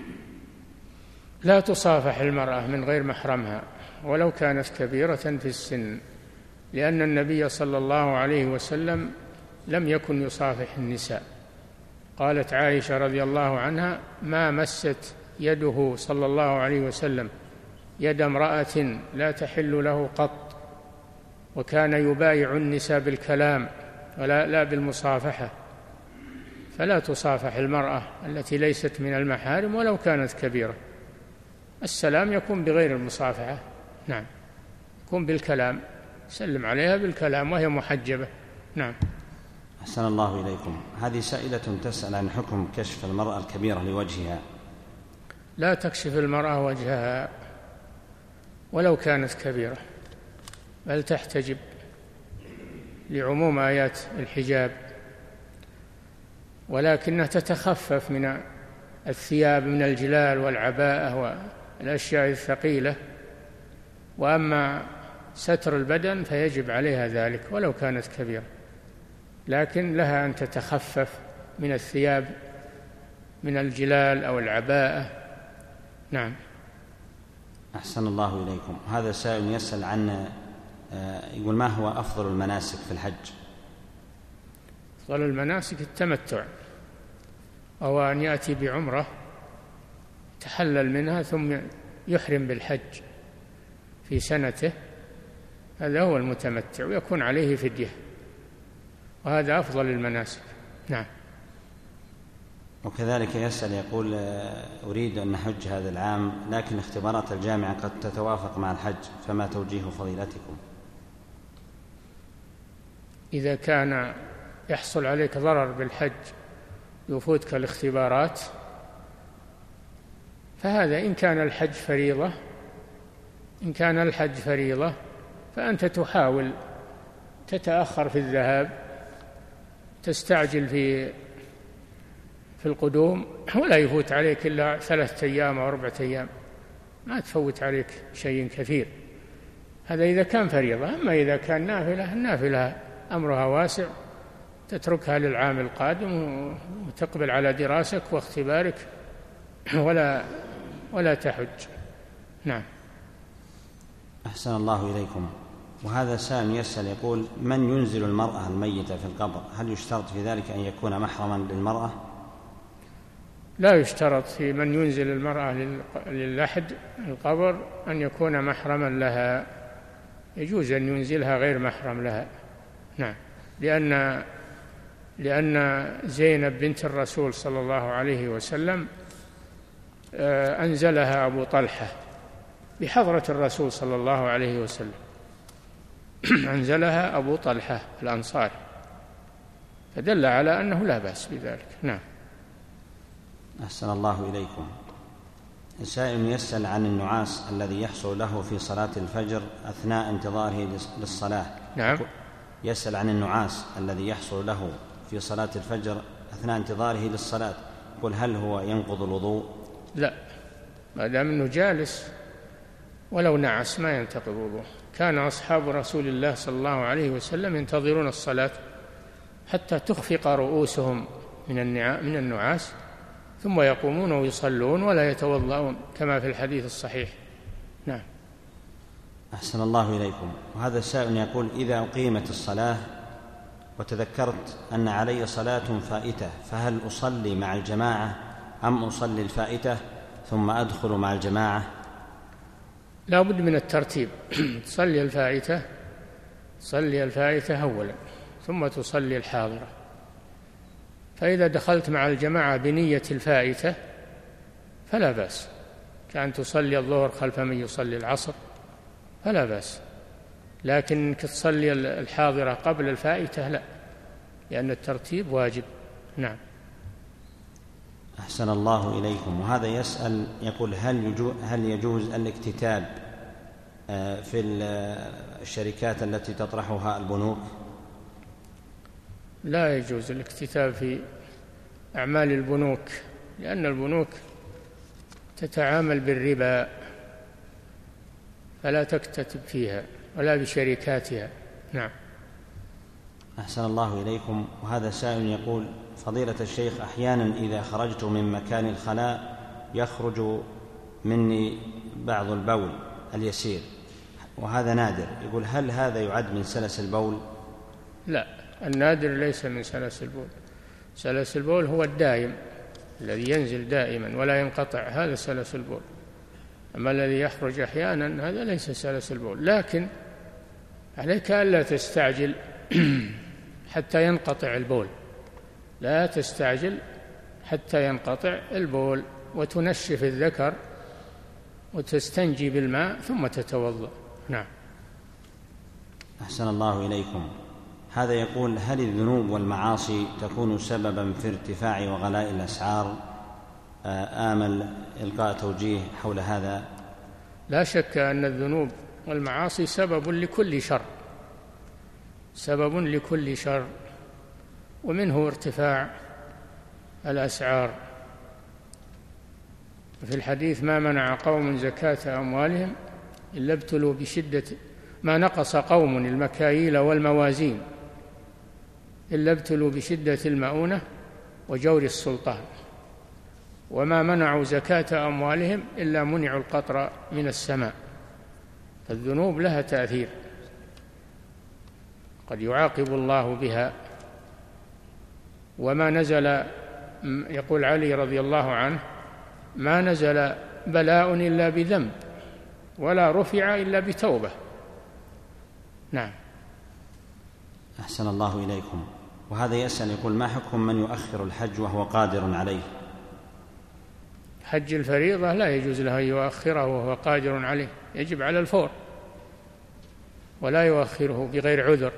S2: لا تصافح المرأة من غير محرمها ولو كانت كبيرة في السن، لأن النبي صلى الله عليه وسلم لم يكن يصافح النساء. قالت عائشة رضي الله عنها: ما مست يده صلى الله عليه وسلم يد امرأة لا تحل له قط، وكان يبايع النساء بالكلام لا بالمصافحة. فلا تصافح المرأة التي ليست من المحارم ولو كانت كبيرة. السلام يكون بغير المصافحة. نعم، يكون بالكلام، سلم عليها بالكلام وهي محجبة. نعم.
S1: أحسن الله إليكم. هذه سائلة تسأل عن حكم كشف المرأة الكبيرة لوجهها.
S2: لا تكشف المرأة وجهها ولو كانت كبيرة، بل تحتجب لعموم آيات الحجاب، ولكنها تتخفف من الثياب من الجلال والعباءة والأشياء الثقيلة. وأما ستر البدن فيجب عليها ذلك ولو كانت كبيرة، لكن لها أن تتخفف من الثياب من الجلال أو العباءة. نعم.
S1: أحسن الله إليكم. هذا سائل يسأل عن يقول: ما هو أفضل المناسك في الحج؟
S2: أفضل المناسك التمتع، أو أن يأتي بعمرة تحلل منها ثم يحرم بالحج في سنته، هذا هو المتمتع، ويكون عليه فدية، وهذا أفضل المناسك. نعم.
S1: وكذلك يسأل يقول: أريد أن أحج هذا العام، لكن اختبارات الجامعة قد تتوافق مع الحج، فما توجيه فضيلتكم؟
S2: إذا كان يحصل عليك ضرر بالحج يفوتك الاختبارات فهذا إن كان الحج فريضة فأنت تحاول تتأخر في الذهاب، تستعجل في القدوم، ولا يفوت عليك إلا 3 أيام أو 4 أيام، ما تفوت عليك شيء كثير. هذا إذا كان فريضة. أما إذا كان نافلة، النافلة أمرها واسع، تتركها للعام القادم وتقبل على دراسك واختبارك ولا تحج. نعم.
S1: أحسن الله إليكم. وهذا سائل يسأل يقول: من ينزل المرأة الميتة في القبر، هل يشترط في ذلك أن يكون محرما للمرأة؟
S2: لا يشترط في من ينزل المرأة للحد القبر أن يكون محرما لها، يجوز أن ينزلها غير محرم لها. نعم. لأن زينب بنت الرسول صلى الله عليه وسلم أنزلها أبو طلحة بحضرة الرسول صلى الله عليه وسلم، أنزلها أبو طلحة الأنصاري، فدل على أنه لا بأس بذلك. نعم.
S1: أحسن الله إليكم. سائل يسأل عن النعاس الذي يحصل له في صلاة الفجر أثناء انتظاره للصلاة.
S2: نعم.
S1: يسأل عن النعاس الذي يحصل له في صلاة الفجر أثناء انتظاره للصلاة، يقول: هل هو ينقض الوضوء؟
S2: لا، ما دام أنه جالس ولو نعس ما ينتقض وضوءه. كان أصحاب رسول الله صلى الله عليه وسلم ينتظرون الصلاة حتى تخفق رؤوسهم من النعاس، ثم يقومون ويصلون ولا يتوضؤون كما في الحديث الصحيح. نعم.
S1: أحسن الله إليكم. وهذا السائل يقول: إذا أقيمت الصلاة وتذكرت أن علي صلاة فائتة، فهل أصلي مع الجماعة أم أصلي الفائتة ثم أدخل مع الجماعة؟
S2: لا بد من الترتيب. تصلي الفائتة أولا ثم تصلي الحاضرة. فإذا دخلت مع الجماعة بنية الفائتة فلا بأس، كأن تصلي الظهر خلف من يصلي العصر فلا بأس، لكن تصلي الحاضرة قبل الفائتة لا، لأن الترتيب واجب. نعم.
S1: أحسن الله إليكم. وهذا يسأل يقول: هل يجوز الاكتتاب في الشركات التي تطرحها البنوك؟
S2: لا يجوز الاكتتاب في أعمال البنوك، لأن البنوك تتعامل بالربا فلا تكتتب فيها ولا بشركاتها. نعم.
S1: أحسن الله إليكم. وهذا سائل يقول: فضيلة الشيخ، أحيانا إذا خرجت من مكان الخلاء يخرج مني بعض البول اليسير، وهذا نادر. يقول: هل هذا يعد من سلس البول؟
S2: لا، النادر ليس من سلس البول. سلس البول هو الدائم الذي ينزل دائما ولا ينقطع، هذا سلس البول. أما الذي يخرج أحيانا هذا ليس سلس البول. لكن عليك ألا تستعجل حتى ينقطع البول، لا تستعجل حتى ينقطع البول، وتنشف الذكر وتستنجي بالماء ثم تتوضأ. نعم.
S1: أحسن الله إليكم. هذا يقول: هل الذنوب والمعاصي تكون سببا في ارتفاع وغلاء الأسعار؟ آمل إلقاء توجيه حول هذا.
S2: لا شك أن الذنوب والمعاصي سبب لكل شر، سبب لكل شر، ومنه ارتفاع الأسعار. في الحديث: ما منع قوم زكاة أموالهم إلا ابتلوا بشدة، ما نقص قوم المكاييل والموازين إلا ابتلوا بشدة المؤونة وجور السلطان، وما منعوا زكاة أموالهم إلا منعوا القطر من السماء. فالذنوب لها تأثير، قد يعاقب الله بها. وما نزل، يقول علي رضي الله عنه: ما نزل بلاء إلا بذنب ولا رفع إلا بتوبة. نعم.
S1: أحسن الله إليكم. وهذا يسأل يقول: ما حكم من يؤخر الحج وهو قادر عليه؟
S2: حج الفريضة لا يجوز له أن يؤخره وهو قادر عليه، يجب على الفور ولا يؤخره بغير عذر.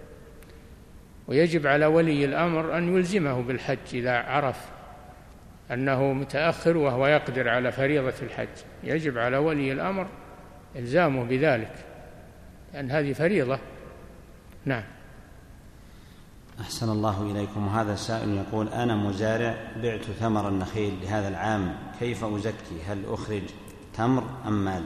S2: ويجب على ولي الأمر أن يلزمه بالحج إذا عرف أنه متأخر وهو يقدر على فريضة الحج، يجب على ولي الأمر إلزامه بذلك، لأن هذه فريضة. نعم.
S1: أحسن الله إليكم. وهذا سائل يقول: أنا مزارع، بعت ثمر النخيل لهذا العام، كيف أزكي؟ هل أخرج تمر أم مال؟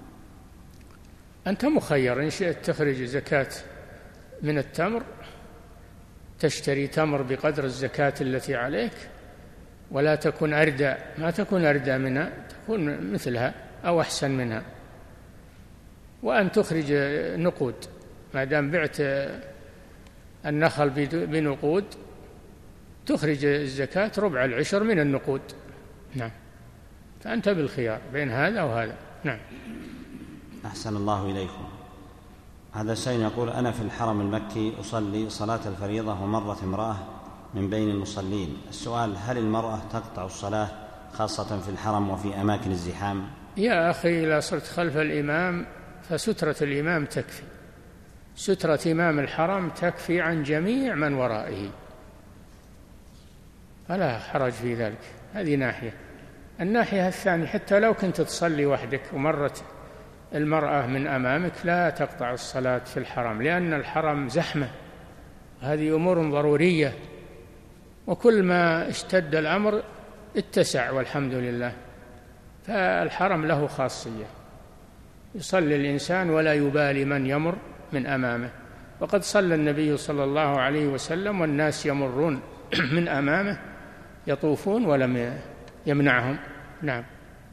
S2: أنت مخير، إن شئت تخرج زكاة من التمر تشتري تمر بقدر الزكاة التي عليك، ولا تكن أردى، ما تكون أردى منها، تكون مثلها أو أحسن منها. وأن تخرج نقود، ما دام بعت النخل بنقود تخرج الزكاة ربع العشر من النقود. نعم. فأنت بالخيار بين هذا وهذا. نعم.
S1: أحسن الله إليكم. هذا السائل يقول: أنا في الحرم المكي أصلي صلاة الفريضة ومرت امرأة من بين المصلين، السؤال: هل المرأة تقطع الصلاة خاصة في الحرم وفي أماكن الزحام؟
S2: يا أخي، إذا صرت خلف الإمام فسترة الإمام تكفي، سترة إمام الحرم تكفي عن جميع من ورائه، فلا حرج في ذلك. هذه ناحية. الناحية الثانية: حتى لو كنت تصلي وحدك ومرت المرأة من أمامك لا تقطع الصلاة في الحرم، لأن الحرم زحمة، هذه أمور ضرورية، وكل ما اشتد الأمر اتسع والحمد لله. فالحرم له خاصية، يصلي الإنسان ولا يبالي من يمر من أمامه. وقد صلى النبي صلى الله عليه وسلم والناس يمرون من أمامه يطوفون ولم يمنعهم. نعم.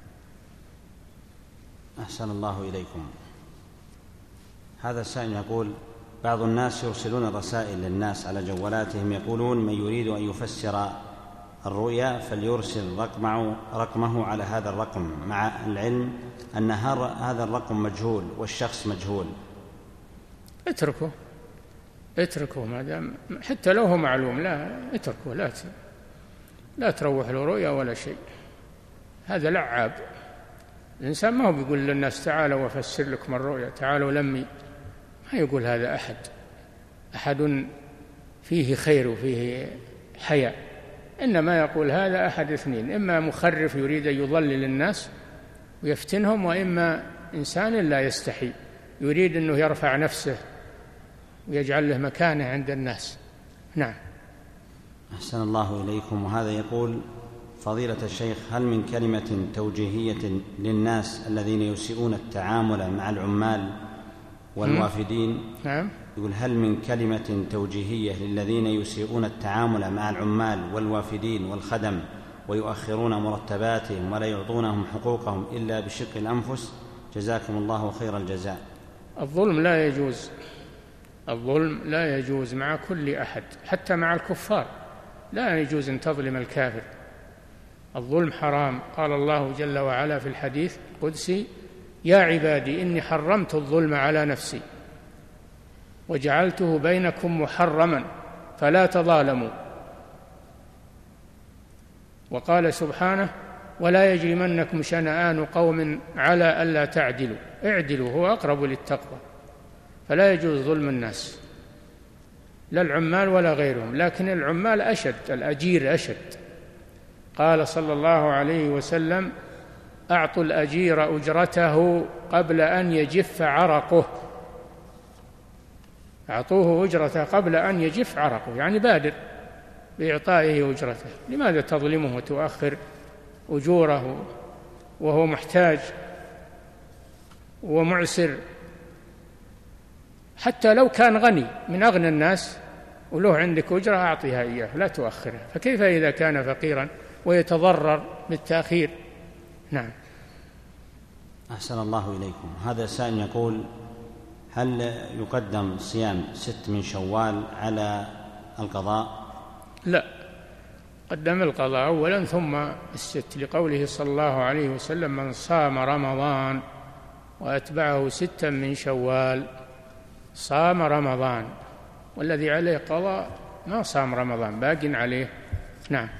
S1: أحسن الله إليكم. هذا السائل يقول: بعض الناس يرسلون رسائل للناس على جوالاتهم يقولون: من يريد أن يفسر الرؤيا فليرسل رقمه على هذا الرقم، مع العلم أن هذا الرقم مجهول والشخص مجهول.
S2: اتركه ما دام، حتى لو هو معلوم، لا اتركه، لا تروح له رؤيا ولا شيء. هذا لعاب. الإنسان ما هو بيقول للناس: تعالوا وافسر لكم الرؤيا، تعالوا لمي، ما يقول هذا أحد فيه خير وفيه حياء، إنما يقول هذا أحد اثنين: إما مخرف يريد أن يضلل الناس ويفتنهم، وإما إنسان لا يستحي يريد أنه يرفع نفسه ويجعل له مكانة عند الناس. نعم.
S1: أحسن الله إليكم. وهذا يقول: فضيلة الشيخ، هل من كلمة توجيهية للناس الذين يسيئون التعامل مع العمال والوافدين؟
S2: نعم.
S1: يقول هل من كلمة توجيهية للذين يسيئون التعامل مع العمال والوافدين والخدم ويؤخرون مرتباتهم ولا يعطونهم حقوقهم إلا بشق الأنفس؟ جزاكم الله خير الجزاء.
S2: الظلم لا يجوز، الظلم لا يجوز مع كل أحد، حتى مع الكفار لا يجوز أن تظلم الكافر. الظلم حرام. قال الله جل وعلا في الحديث القدسي: يا عبادي إني حرمت الظلم على نفسي وجعلته بينكم محرما فلا تظالموا. وقال سبحانه: ولا يجرمنكم شنآن قوم على ألا تعدلوا اعدلوا هو أقرب للتقوى. فلا يجوز ظلم الناس، لا العمال ولا غيرهم، لكن العمال أشد، الأجير أشد. قال صلى الله عليه وسلم: أعطوا الأجير أجرته قبل أن يجف عرقه. أعطوه أجرته قبل أن يجف عرقه، يعني بادر بإعطائه أجرته. لماذا تظلمه وتؤخر أجوره وهو محتاج ومعسر؟ حتى لو كان غني من أغنى الناس وله عندك أجرة أعطيها إياه، لا تؤخرها. فكيف إذا كان فقيرا ويتضرر بالتأخير؟ نعم.
S1: أحسن الله إليكم. هذا سائل يقول: هل يقدم صيام 6 من شوال على القضاء؟
S2: لا، قدم القضاء أولا ثم 6، لقوله صلى الله عليه وسلم: من صام رمضان وأتبعه 6 من شوال صام رمضان، والذي عليه قضاء ما صام رمضان باق عليه. نعم.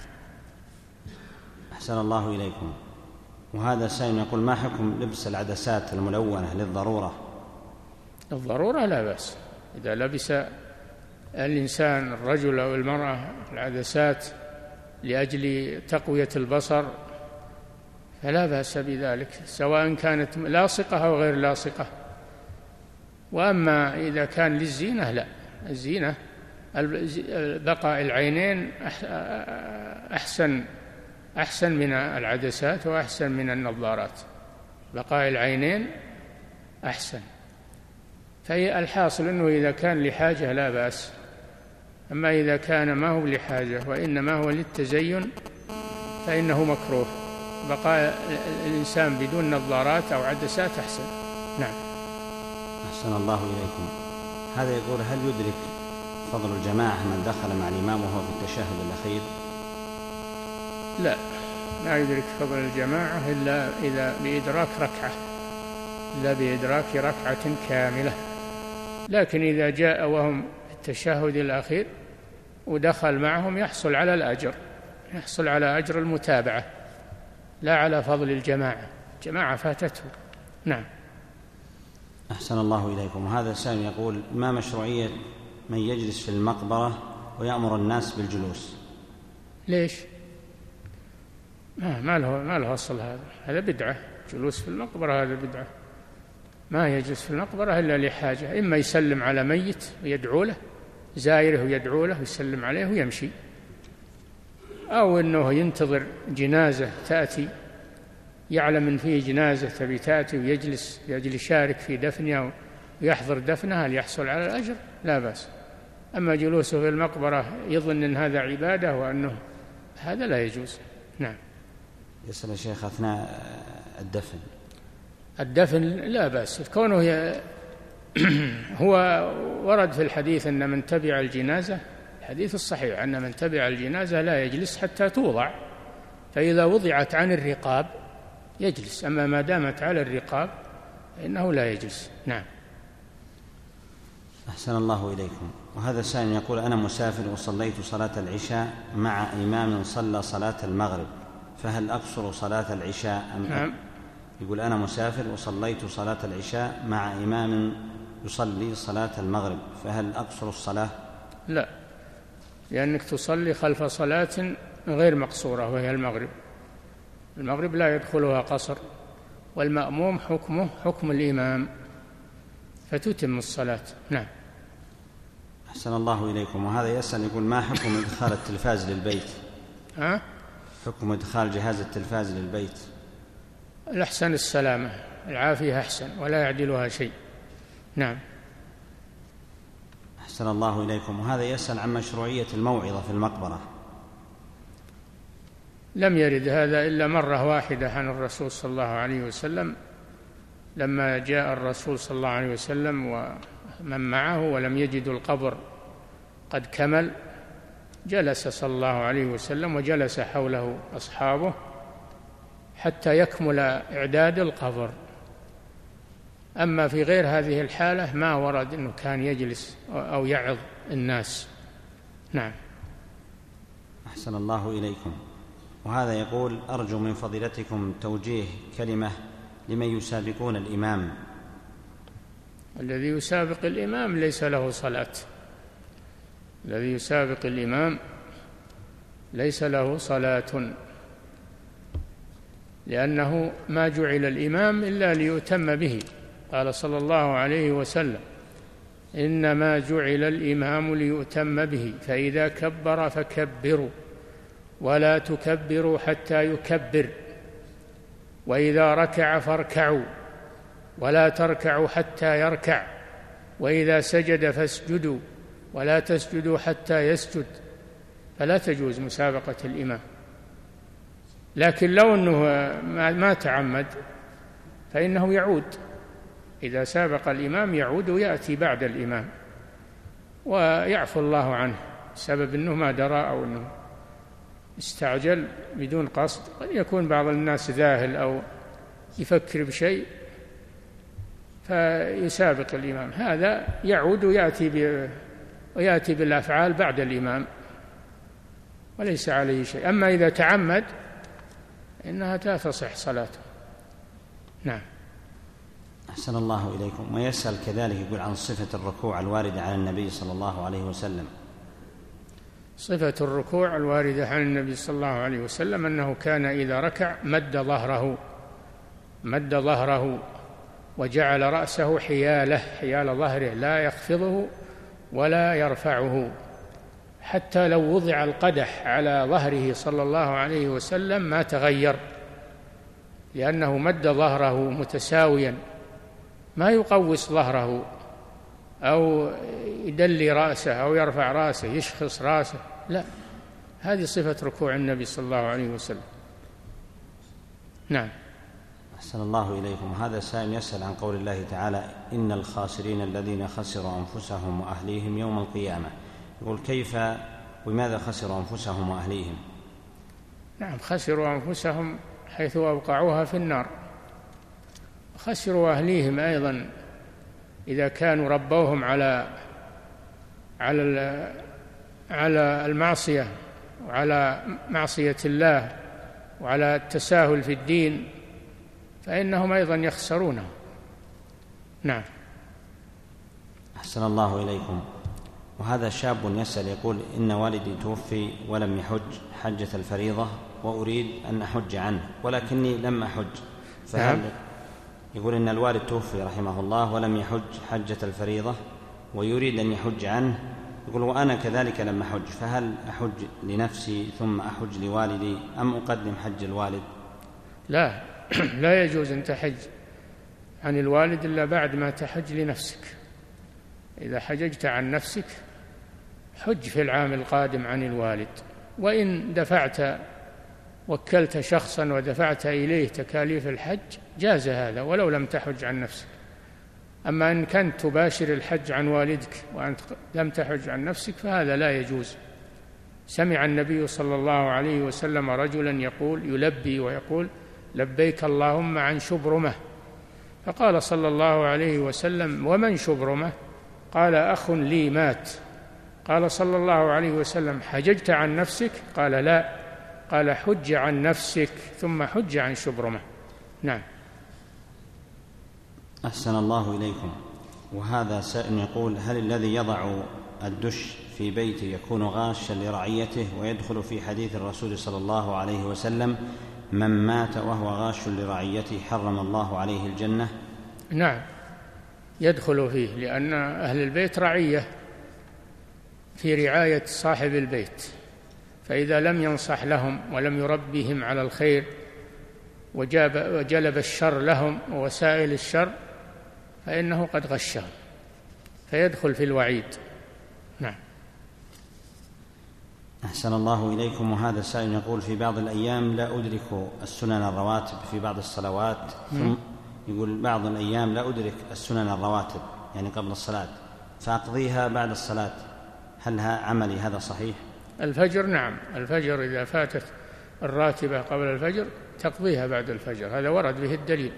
S1: أحسن الله إليكم. وهذا سائل يقول: ما حكم لبس العدسات الملونة للضرورة؟
S2: الضرورة لا بأس، إذا لبس الإنسان الرجل أو المرأة العدسات لأجل تقوية البصر فلا بأس بذلك، سواء كانت لاصقة أو غير لاصقة. وأما إذا كان للزينة لا، الزينة بقاء العينين أحسن من العدسات وأحسن من النظارات. بقاء العينين أحسن. فهي الحاصل أنه إذا كان لحاجة لا بأس، أما إذا كان ما هو لحاجة وإنما هو للتزين فإنه مكروه. بقاء الإنسان بدون نظارات أو عدسات أحسن. نعم.
S1: أحسن الله إليكم. هذا يقول: هل يدرك فضل الجماعة من دخل مع الإمام وهو في التشهد الأخير؟
S2: لا، لا يدرك فضل الجماعة إلا إذا بإدراك ركعة، إلا بإدراك ركعة كاملة. لكن إذا جاء وهم في التشهد الأخير ودخل معهم يحصل على الأجر، يحصل على أجر المتابعة لا على فضل الجماعة. الجماعة فاتته. نعم.
S1: أحسن الله إليكم. وهذا سائل يقول: ما مشروعية من يجلس في المقبرة ويأمر الناس بالجلوس؟
S2: ليش؟ ما له أصل. هذا بدعة. جلوس في المقبرة هذا بدعة. ما يجلس في المقبرة إلا لحاجة، إما يسلم على ميت ويدعو له، زائره ويدعو له ويسلم عليه ويمشي، أو أنه ينتظر جنازة تأتي، يعلم أن فيه جنازة تبي تأتي ويجلس لأجل يشارك في دفنها ويحضر دفنها ليحصل على الأجر، لا بأس. أما جلوسه في المقبرة يظن أن هذا عبادة وأنه هذا لا يجوز. نعم.
S1: يسأل الشيخ: أثناء
S2: الدفن لا بأس، كونه هو ورد في الحديث أن من تبع الجنازة، الحديث الصحيح أن من تبع الجنازة لا يجلس حتى توضع، فإذا وضعت عن الرقاب يجلس، أما ما دامت على الرقاب فإنه لا يجلس. نعم.
S1: أحسن الله إليكم. وهذا سائل يقول: أنا مسافر وصليت صلاة العشاء مع إمام صلى صلاة المغرب، فهل أقصر صلاة العشاء أم
S2: نعم.
S1: يقول: أنا مسافر وصليت صلاة العشاء مع إمام يصلي صلاة المغرب، فهل أقصر الصلاة؟
S2: لا، لأنك تصلي خلف صلاة غير مقصورة وهي المغرب. المغرب لا يدخلها قصر، والمأموم حكمه حكم الإمام، فتتم الصلاة. نعم.
S1: أحسن الله إليكم. وهذا يسأل يقول: ما حكم إدخال التلفاز للبيت؟ حكم إدخال جهاز التلفاز للبيت؟
S2: الأحسن السلامة، العافية أحسن ولا يعدلها شيء. نعم.
S1: أحسن الله إليكم. وهذا يسأل عن مشروعية الموعظة في المقبرة.
S2: لم يرد هذا إلا مرة واحدة عن الرسول صلى الله عليه وسلم، لما جاء الرسول صلى الله عليه وسلم ومن معه ولم يجدوا القبر قد كمل، جلس صلى الله عليه وسلم وجلس حوله أصحابه حتى يكمل إعداد القبر. أما في غير هذه الحالة ما ورد أنه كان يجلس أو يعظ الناس. نعم.
S1: أحسن الله إليكم. وهذا يقول: أرجو من فضيلتكم توجيه كلمة لمن يسابقون الإمام.
S2: الذي يسابق الإمام ليس له صلاة. الذي يسابق الإمام ليس له صلاة، لأنه ما جعل الإمام إلا ليؤتم به. قال صلى الله عليه وسلم: إنما جعل الإمام ليؤتم به، فإذا كبر فكبروا ولا تكبروا حتى يكبر، وإذا ركع فاركعوا ولا تركعوا حتى يركع، وإذا سجد فاسجدوا ولا تسجدوا حتى يسجد. فلا تجوز مسابقة الإمام. لكن لو أنه ما تعمد فإنه يعود، إذا سابق الإمام يعود ويأتي بعد الإمام ويعفو الله عنه بسبب أنه ما درى أو أنه استعجل بدون قصد. قد يكون بعض الناس ذاهل أو يفكر بشيء فيسابق الإمام، هذا يعود ويأتي بالأفعال بعد الإمام وليس عليه شيء. أما إذا تعمد إنها لا تصح صلاته. نعم.
S1: أحسن الله إليكم. ويسأل كذلك يقول عن صفة الركوع الواردة عن النبي صلى الله عليه وسلم.
S2: صفة الركوع الواردة عن النبي صلى الله عليه وسلم أنه كان إذا ركع مد ظهره وجعل رأسه حيال ظهره، لا يخفضه ولا يرفعه، حتى لو وضع القدح على ظهره صلى الله عليه وسلم ما تغير، لأنه مد ظهره متساويا، ما يقوس ظهره أو يدلي رأسه أو يرفع رأسه يشخص رأسه، لا، هذه صفة ركوع النبي صلى الله عليه وسلم. نعم.
S1: أحسن الله إليكم. هذا سائل يسأل عن قول الله تعالى: إن الخاسرين الذين خسروا أنفسهم وأهليهم يوم القيامة. يقول: كيف وماذا خسروا أنفسهم وأهليهم؟
S2: نعم، خسروا أنفسهم حيث أوقعوها في النار، خسروا أهليهم أيضا إذا كانوا ربوهم على المعصية وعلى معصية الله وعلى التساهل في الدين، فإنهم أيضا يخسرونه. نعم.
S1: أحسن الله إليكم. وهذا شاب يسأل يقول: إن والدي توفي ولم يحج حجة الفريضة وأريد أن أحج عنه ولكني لم أحج، فهل يقول إن الوالد توفي رحمه الله ولم يحج حجة الفريضة ويريد أن يحج عنه، يقول: وأنا كذلك لم أحج، فهل أحج لنفسي ثم أحج لوالدي أم أقدم حج الوالد؟
S2: لا لا يجوز أن تحج عن الوالد إلا بعد ما تحج لنفسك. إذا حججت عن نفسك حج في العام القادم عن الوالد، وإن وكلت شخصا ودفعت إليه تكاليف الحج جاز هذا ولو لم تحج عن نفسك. أما إن كنت تباشر الحج عن والدك وأنت لم تحج عن نفسك فهذا لا يجوز. سمع النبي صلى الله عليه وسلم رجلا يلبي ويقول: لبيك اللهم عن شبرمة، فقال صلى الله عليه وسلم: ومن شبرمة؟ قال: أخ لي مات. قال صلى الله عليه وسلم: حججت عن نفسك؟ قال: لا. قال: حج عن نفسك ثم حج عن شبرمة. نعم.
S1: أحسن الله إليكم. وهذا سائل يقول: هل الذي يضع الدش في بيته يكون غاشا لرعيته ويدخل في حديث الرسول صلى الله عليه وسلم: من مات وهو غاش لرعيته حرم الله عليه الجنة؟
S2: نعم، يدخل فيه، لأن أهل البيت رعية في رعاية صاحب البيت، فإذا لم ينصح لهم ولم يربهم على الخير وجلب الشر لهم ووسائل الشر فإنه قد غشهم فيدخل في الوعيد. نعم.
S1: أحسن الله إليكم. وهذا السائل يقول: في بعض الأيام لا أدرك السنن الرواتب في بعض الصلوات، يقول بعض الأيام لا أدرك السنن الرواتب يعني قبل الصلاة فأقضيها بعد الصلاة، هل عملي هذا صحيح؟
S2: الفجر، نعم، الفجر إذا فاتت الراتبة قبل الفجر تقضيها بعد الفجر، هذا ورد به الدليل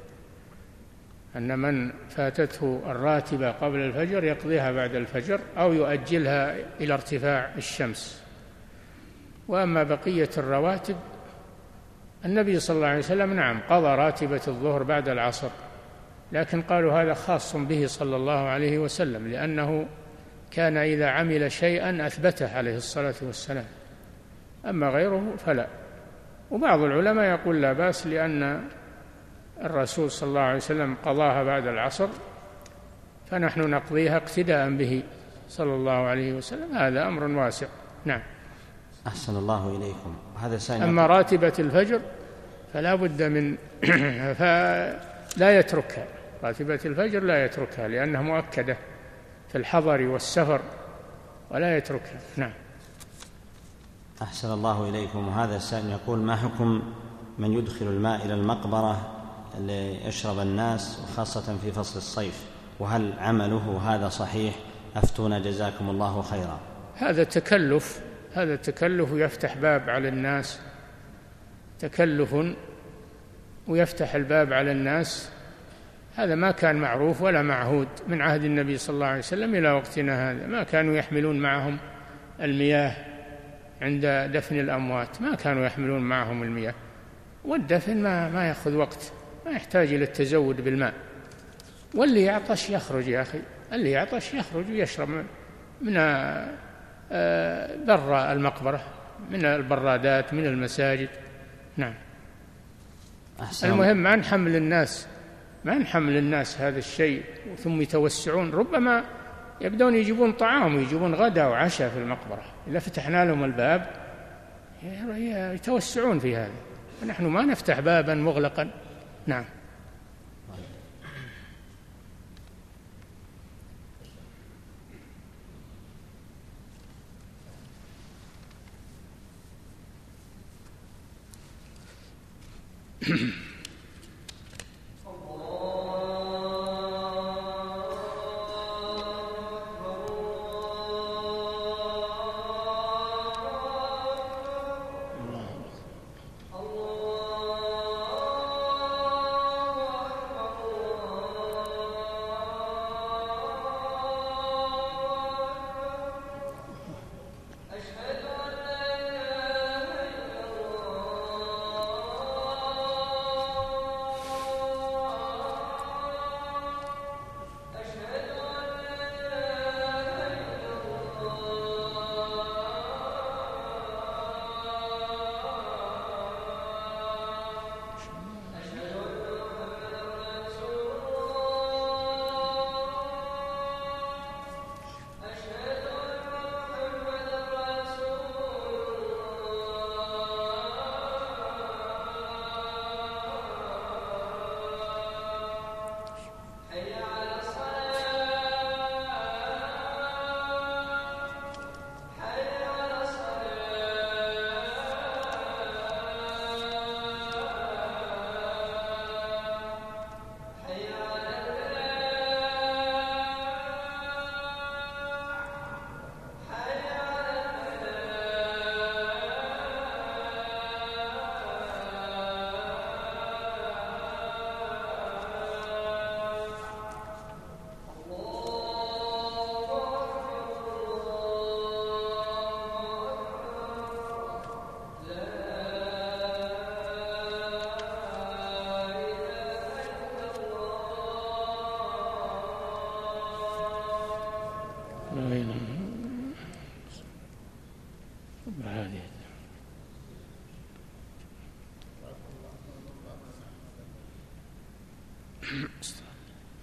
S2: أن من فاتته الراتبة قبل الفجر يقضيها بعد الفجر أو يؤجلها إلى ارتفاع الشمس. وأما بقية الرواتب النبي صلى الله عليه وسلم نعم قضى راتبة الظهر بعد العصر، لكن قالوا هذا خاص به صلى الله عليه وسلم، لأنه كان إذا عمل شيئا أثبته عليه الصلاة والسلام، أما غيره فلا. وبعض العلماء يقول لا بأس، لأن الرسول صلى الله عليه وسلم قضاها بعد العصر فنحن نقضيها اقتداء به صلى الله عليه وسلم، هذا أمر واسع. نعم.
S1: أحسن الله إليكم. هذا
S2: أما راتبة الفجر فلا بد من فلا يتركها، راتبة الفجر لا يتركها لأنها مؤكدة في الحضر والسفر ولا يتركها. نعم.
S1: أحسن الله إليكم. وهذا السائل يقول: ما حكم من يدخل الماء إلى المقبرة ليشرب الناس وخاصة في فصل الصيف، وهل عمله هذا صحيح؟ أفتونا جزاكم الله خيرا.
S2: هذا تكلف يفتح باب على الناس، تكلف ويفتح الباب على الناس، هذا ما كان معروف ولا معهود من عهد النبي صلى الله عليه وسلم إلى وقتنا هذا. ما كانوا يحملون معهم المياه عند دفن الأموات، ما كانوا يحملون معهم المياه، والدفن ما يأخذ وقت، ما يحتاج إلى التزود بالماء. واللي يعطش يخرج يا أخي، اللي يعطش يخرج ويشرب من برا المقبرة، من البرادات، من المساجد. نعم. المهم ما نحمل الناس هذا الشيء ثم يتوسعون، ربما يبدون يجيبون طعام ويجيبون غدا وعشاء في المقبرة، إذا فتحنا لهم الباب يتوسعون في هذا، فنحن ما نفتح بابا مغلقا. نعم.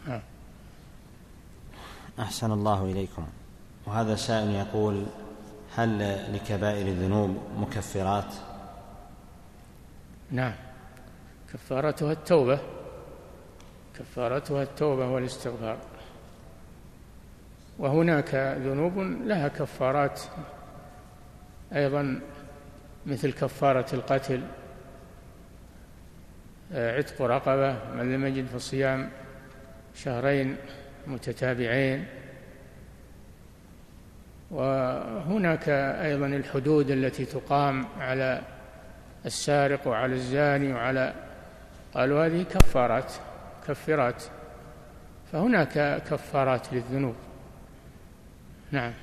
S1: أحسن الله إليكم. وهذا سائل يقول: هل لكبائر الذنوب مكفرات؟
S2: نعم، كفارتها التوبة والاستغفار. وهناك ذنوب لها كفارات أيضا، مثل كفارة القتل، عتق رقبة من لم يجد فصيام شهرين متتابعين. وهناك أيضا الحدود التي تقام على السارق وعلى الزاني قالوا هذه كفارات، فهناك كفارات للذنوب. نعم.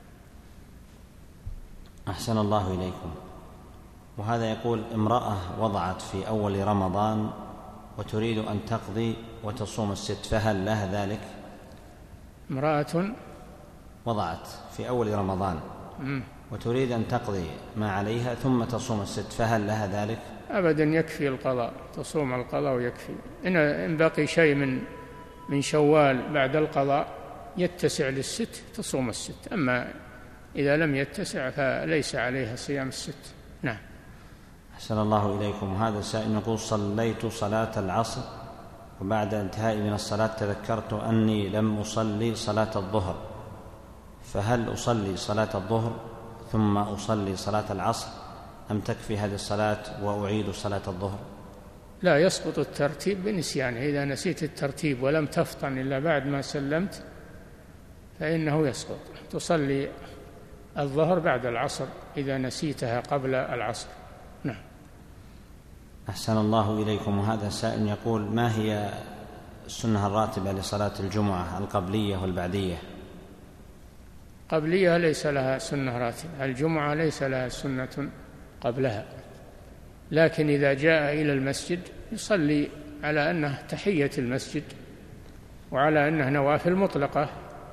S1: أحسن الله إليكم. وهذا يقول: امرأة وضعت في أول رمضان وتريد أن تقضي وتصوم الست، فهل لها ذلك؟
S2: امرأة
S1: وضعت في أول رمضان وتريد أن تقضي ما عليها ثم تصوم الست، فهل لها ذلك؟
S2: أبدا، يكفي القضاء، تصوم القضاء ويكفي. إن بقي شيء من شوال بعد القضاء يتسع للست تصوم الست، أما إذا لم يتسع فليس عليها صيام الست. نعم.
S1: أحسن الله إليكم. هذا سائل يقول: صليت صلاة العصر وبعد انتهائي من الصلاة تذكرت أني لم أصلي صلاة الظهر، فهل أصلي صلاة الظهر ثم أصلي صلاة العصر أم تكفي هذه الصلاة وأعيد صلاة الظهر؟
S2: لا، يسقط الترتيب بنسيانه. إذا نسيت الترتيب ولم تفطن إلا بعد ما سلمت فإنه يسقط. تصلي الظهر بعد العصر إذا نسيتها قبل العصر. نعم.
S1: أحسن الله إليكم. وهذا سائل يقول: ما هي السنة الراتبة لصلاة الجمعة القبلية والبعدية؟
S2: قبلية ليس لها سنة راتبة، الجمعة ليس لها سنة قبلها، لكن إذا جاء إلى المسجد يصلي على أنه تحية المسجد وعلى أنه نوافل مطلقة.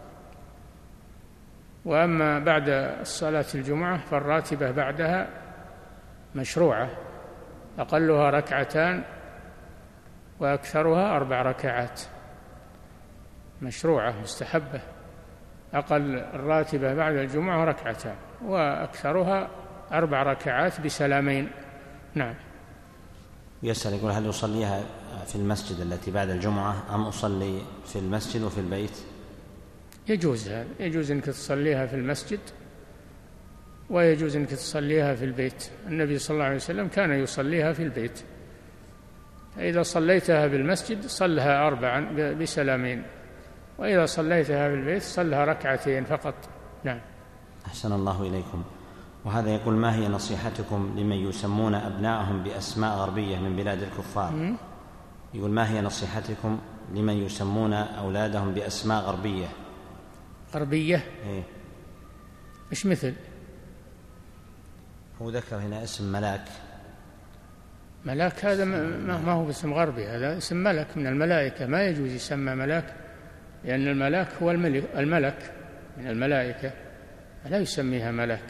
S2: وأما بعد صلاة الجمعة فالراتبة بعدها مشروعة، أقلها 2 وأكثرها 4 ركعات، مشروعة مستحبة. أقل الراتبة بعد الجمعة 2 وأكثرها 4 ركعات بسلامين. نعم.
S1: يسأل يقول: هل يصليها في المسجد التي بعد الجمعة أم أصلي في المسجد وفي البيت؟
S2: يجوز هذا، يجوز أنك تصليها في المسجد ويجوز أنك تصليها في البيت. النبي صلى الله عليه وسلم كان يصليها في البيت، فإذا صليتها بالمسجد صلها 4 بسلامين، وإذا صليتها في البيت صلها 2 فقط. نعم.
S1: أحسن الله إليكم. وهذا يقول: ما هي نصيحتكم لمن يسمون أبنائهم بأسماء غربية من بلاد الكفار؟ يقول: ما هي نصيحتكم لمن يسمون أولادهم بأسماء غربية؟
S2: غربية؟
S1: إيه؟
S2: إيش مثل؟
S1: هو ذكر هنا اسم ملاك.
S2: ملاك هذا ما هو اسم غربي، هذا اسم ملك من الملائكة، ما يجوز يسمى ملاك، لأن الملاك هو الملك من الملائكة، لا يسميها ملاك.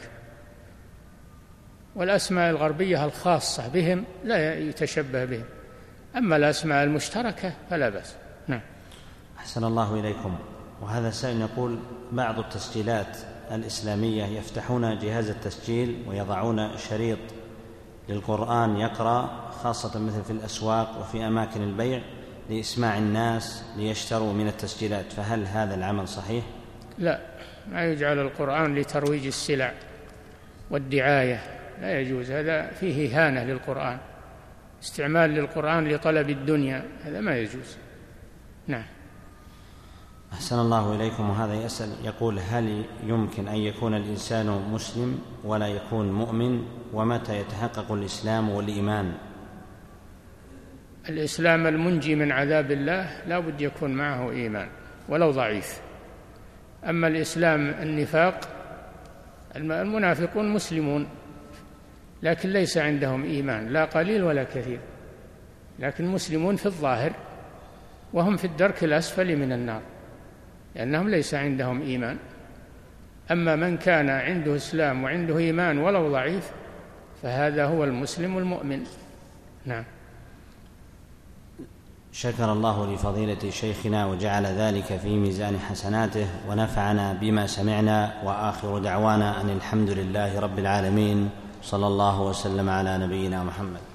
S2: والأسماء الغربية الخاصة بهم لا يتشبه بهم، أما الأسماء المشتركة فلا بأس. نعم.
S1: أحسن الله إليكم. وهذا سائل يقول: بعض التسجيلات الإسلامية يفتحون جهاز التسجيل ويضعون شريط للقرآن يقرأ، خاصة مثل في الأسواق وفي أماكن البيع، لإسماع الناس ليشتروا من التسجيلات، فهل هذا العمل صحيح؟
S2: لا، ما يجعل القرآن لترويج السلع والدعاية، لا يجوز، هذا فيه إهانة للقرآن، استعمال للقرآن لطلب الدنيا، هذا ما يجوز. نعم.
S1: أحسن الله إليكم. وهذا يسأل يقول: هل يمكن أن يكون الإنسان مسلم ولا يكون مؤمن؟ ومتى يتحقق الإسلام والإيمان؟
S2: الإسلام المنجي من عذاب الله لا بد يكون معه إيمان ولو ضعيف. أما الإسلام النفاق، المنافقون مسلمون لكن ليس عندهم إيمان، لا قليل ولا كثير، لكن مسلمون في الظاهر وهم في الدرك الأسفل من النار، لأنهم ليس عندهم إيمان. أما من كان عنده إسلام وعنده إيمان ولو ضعيف فهذا هو المسلم المؤمن. نعم.
S1: شكر الله لفضيلة شيخنا وجعل ذلك في ميزان حسناته، ونفعنا بما سمعنا، وآخر دعوانا أن الحمد لله رب العالمين، صلى الله وسلم على نبينا محمد.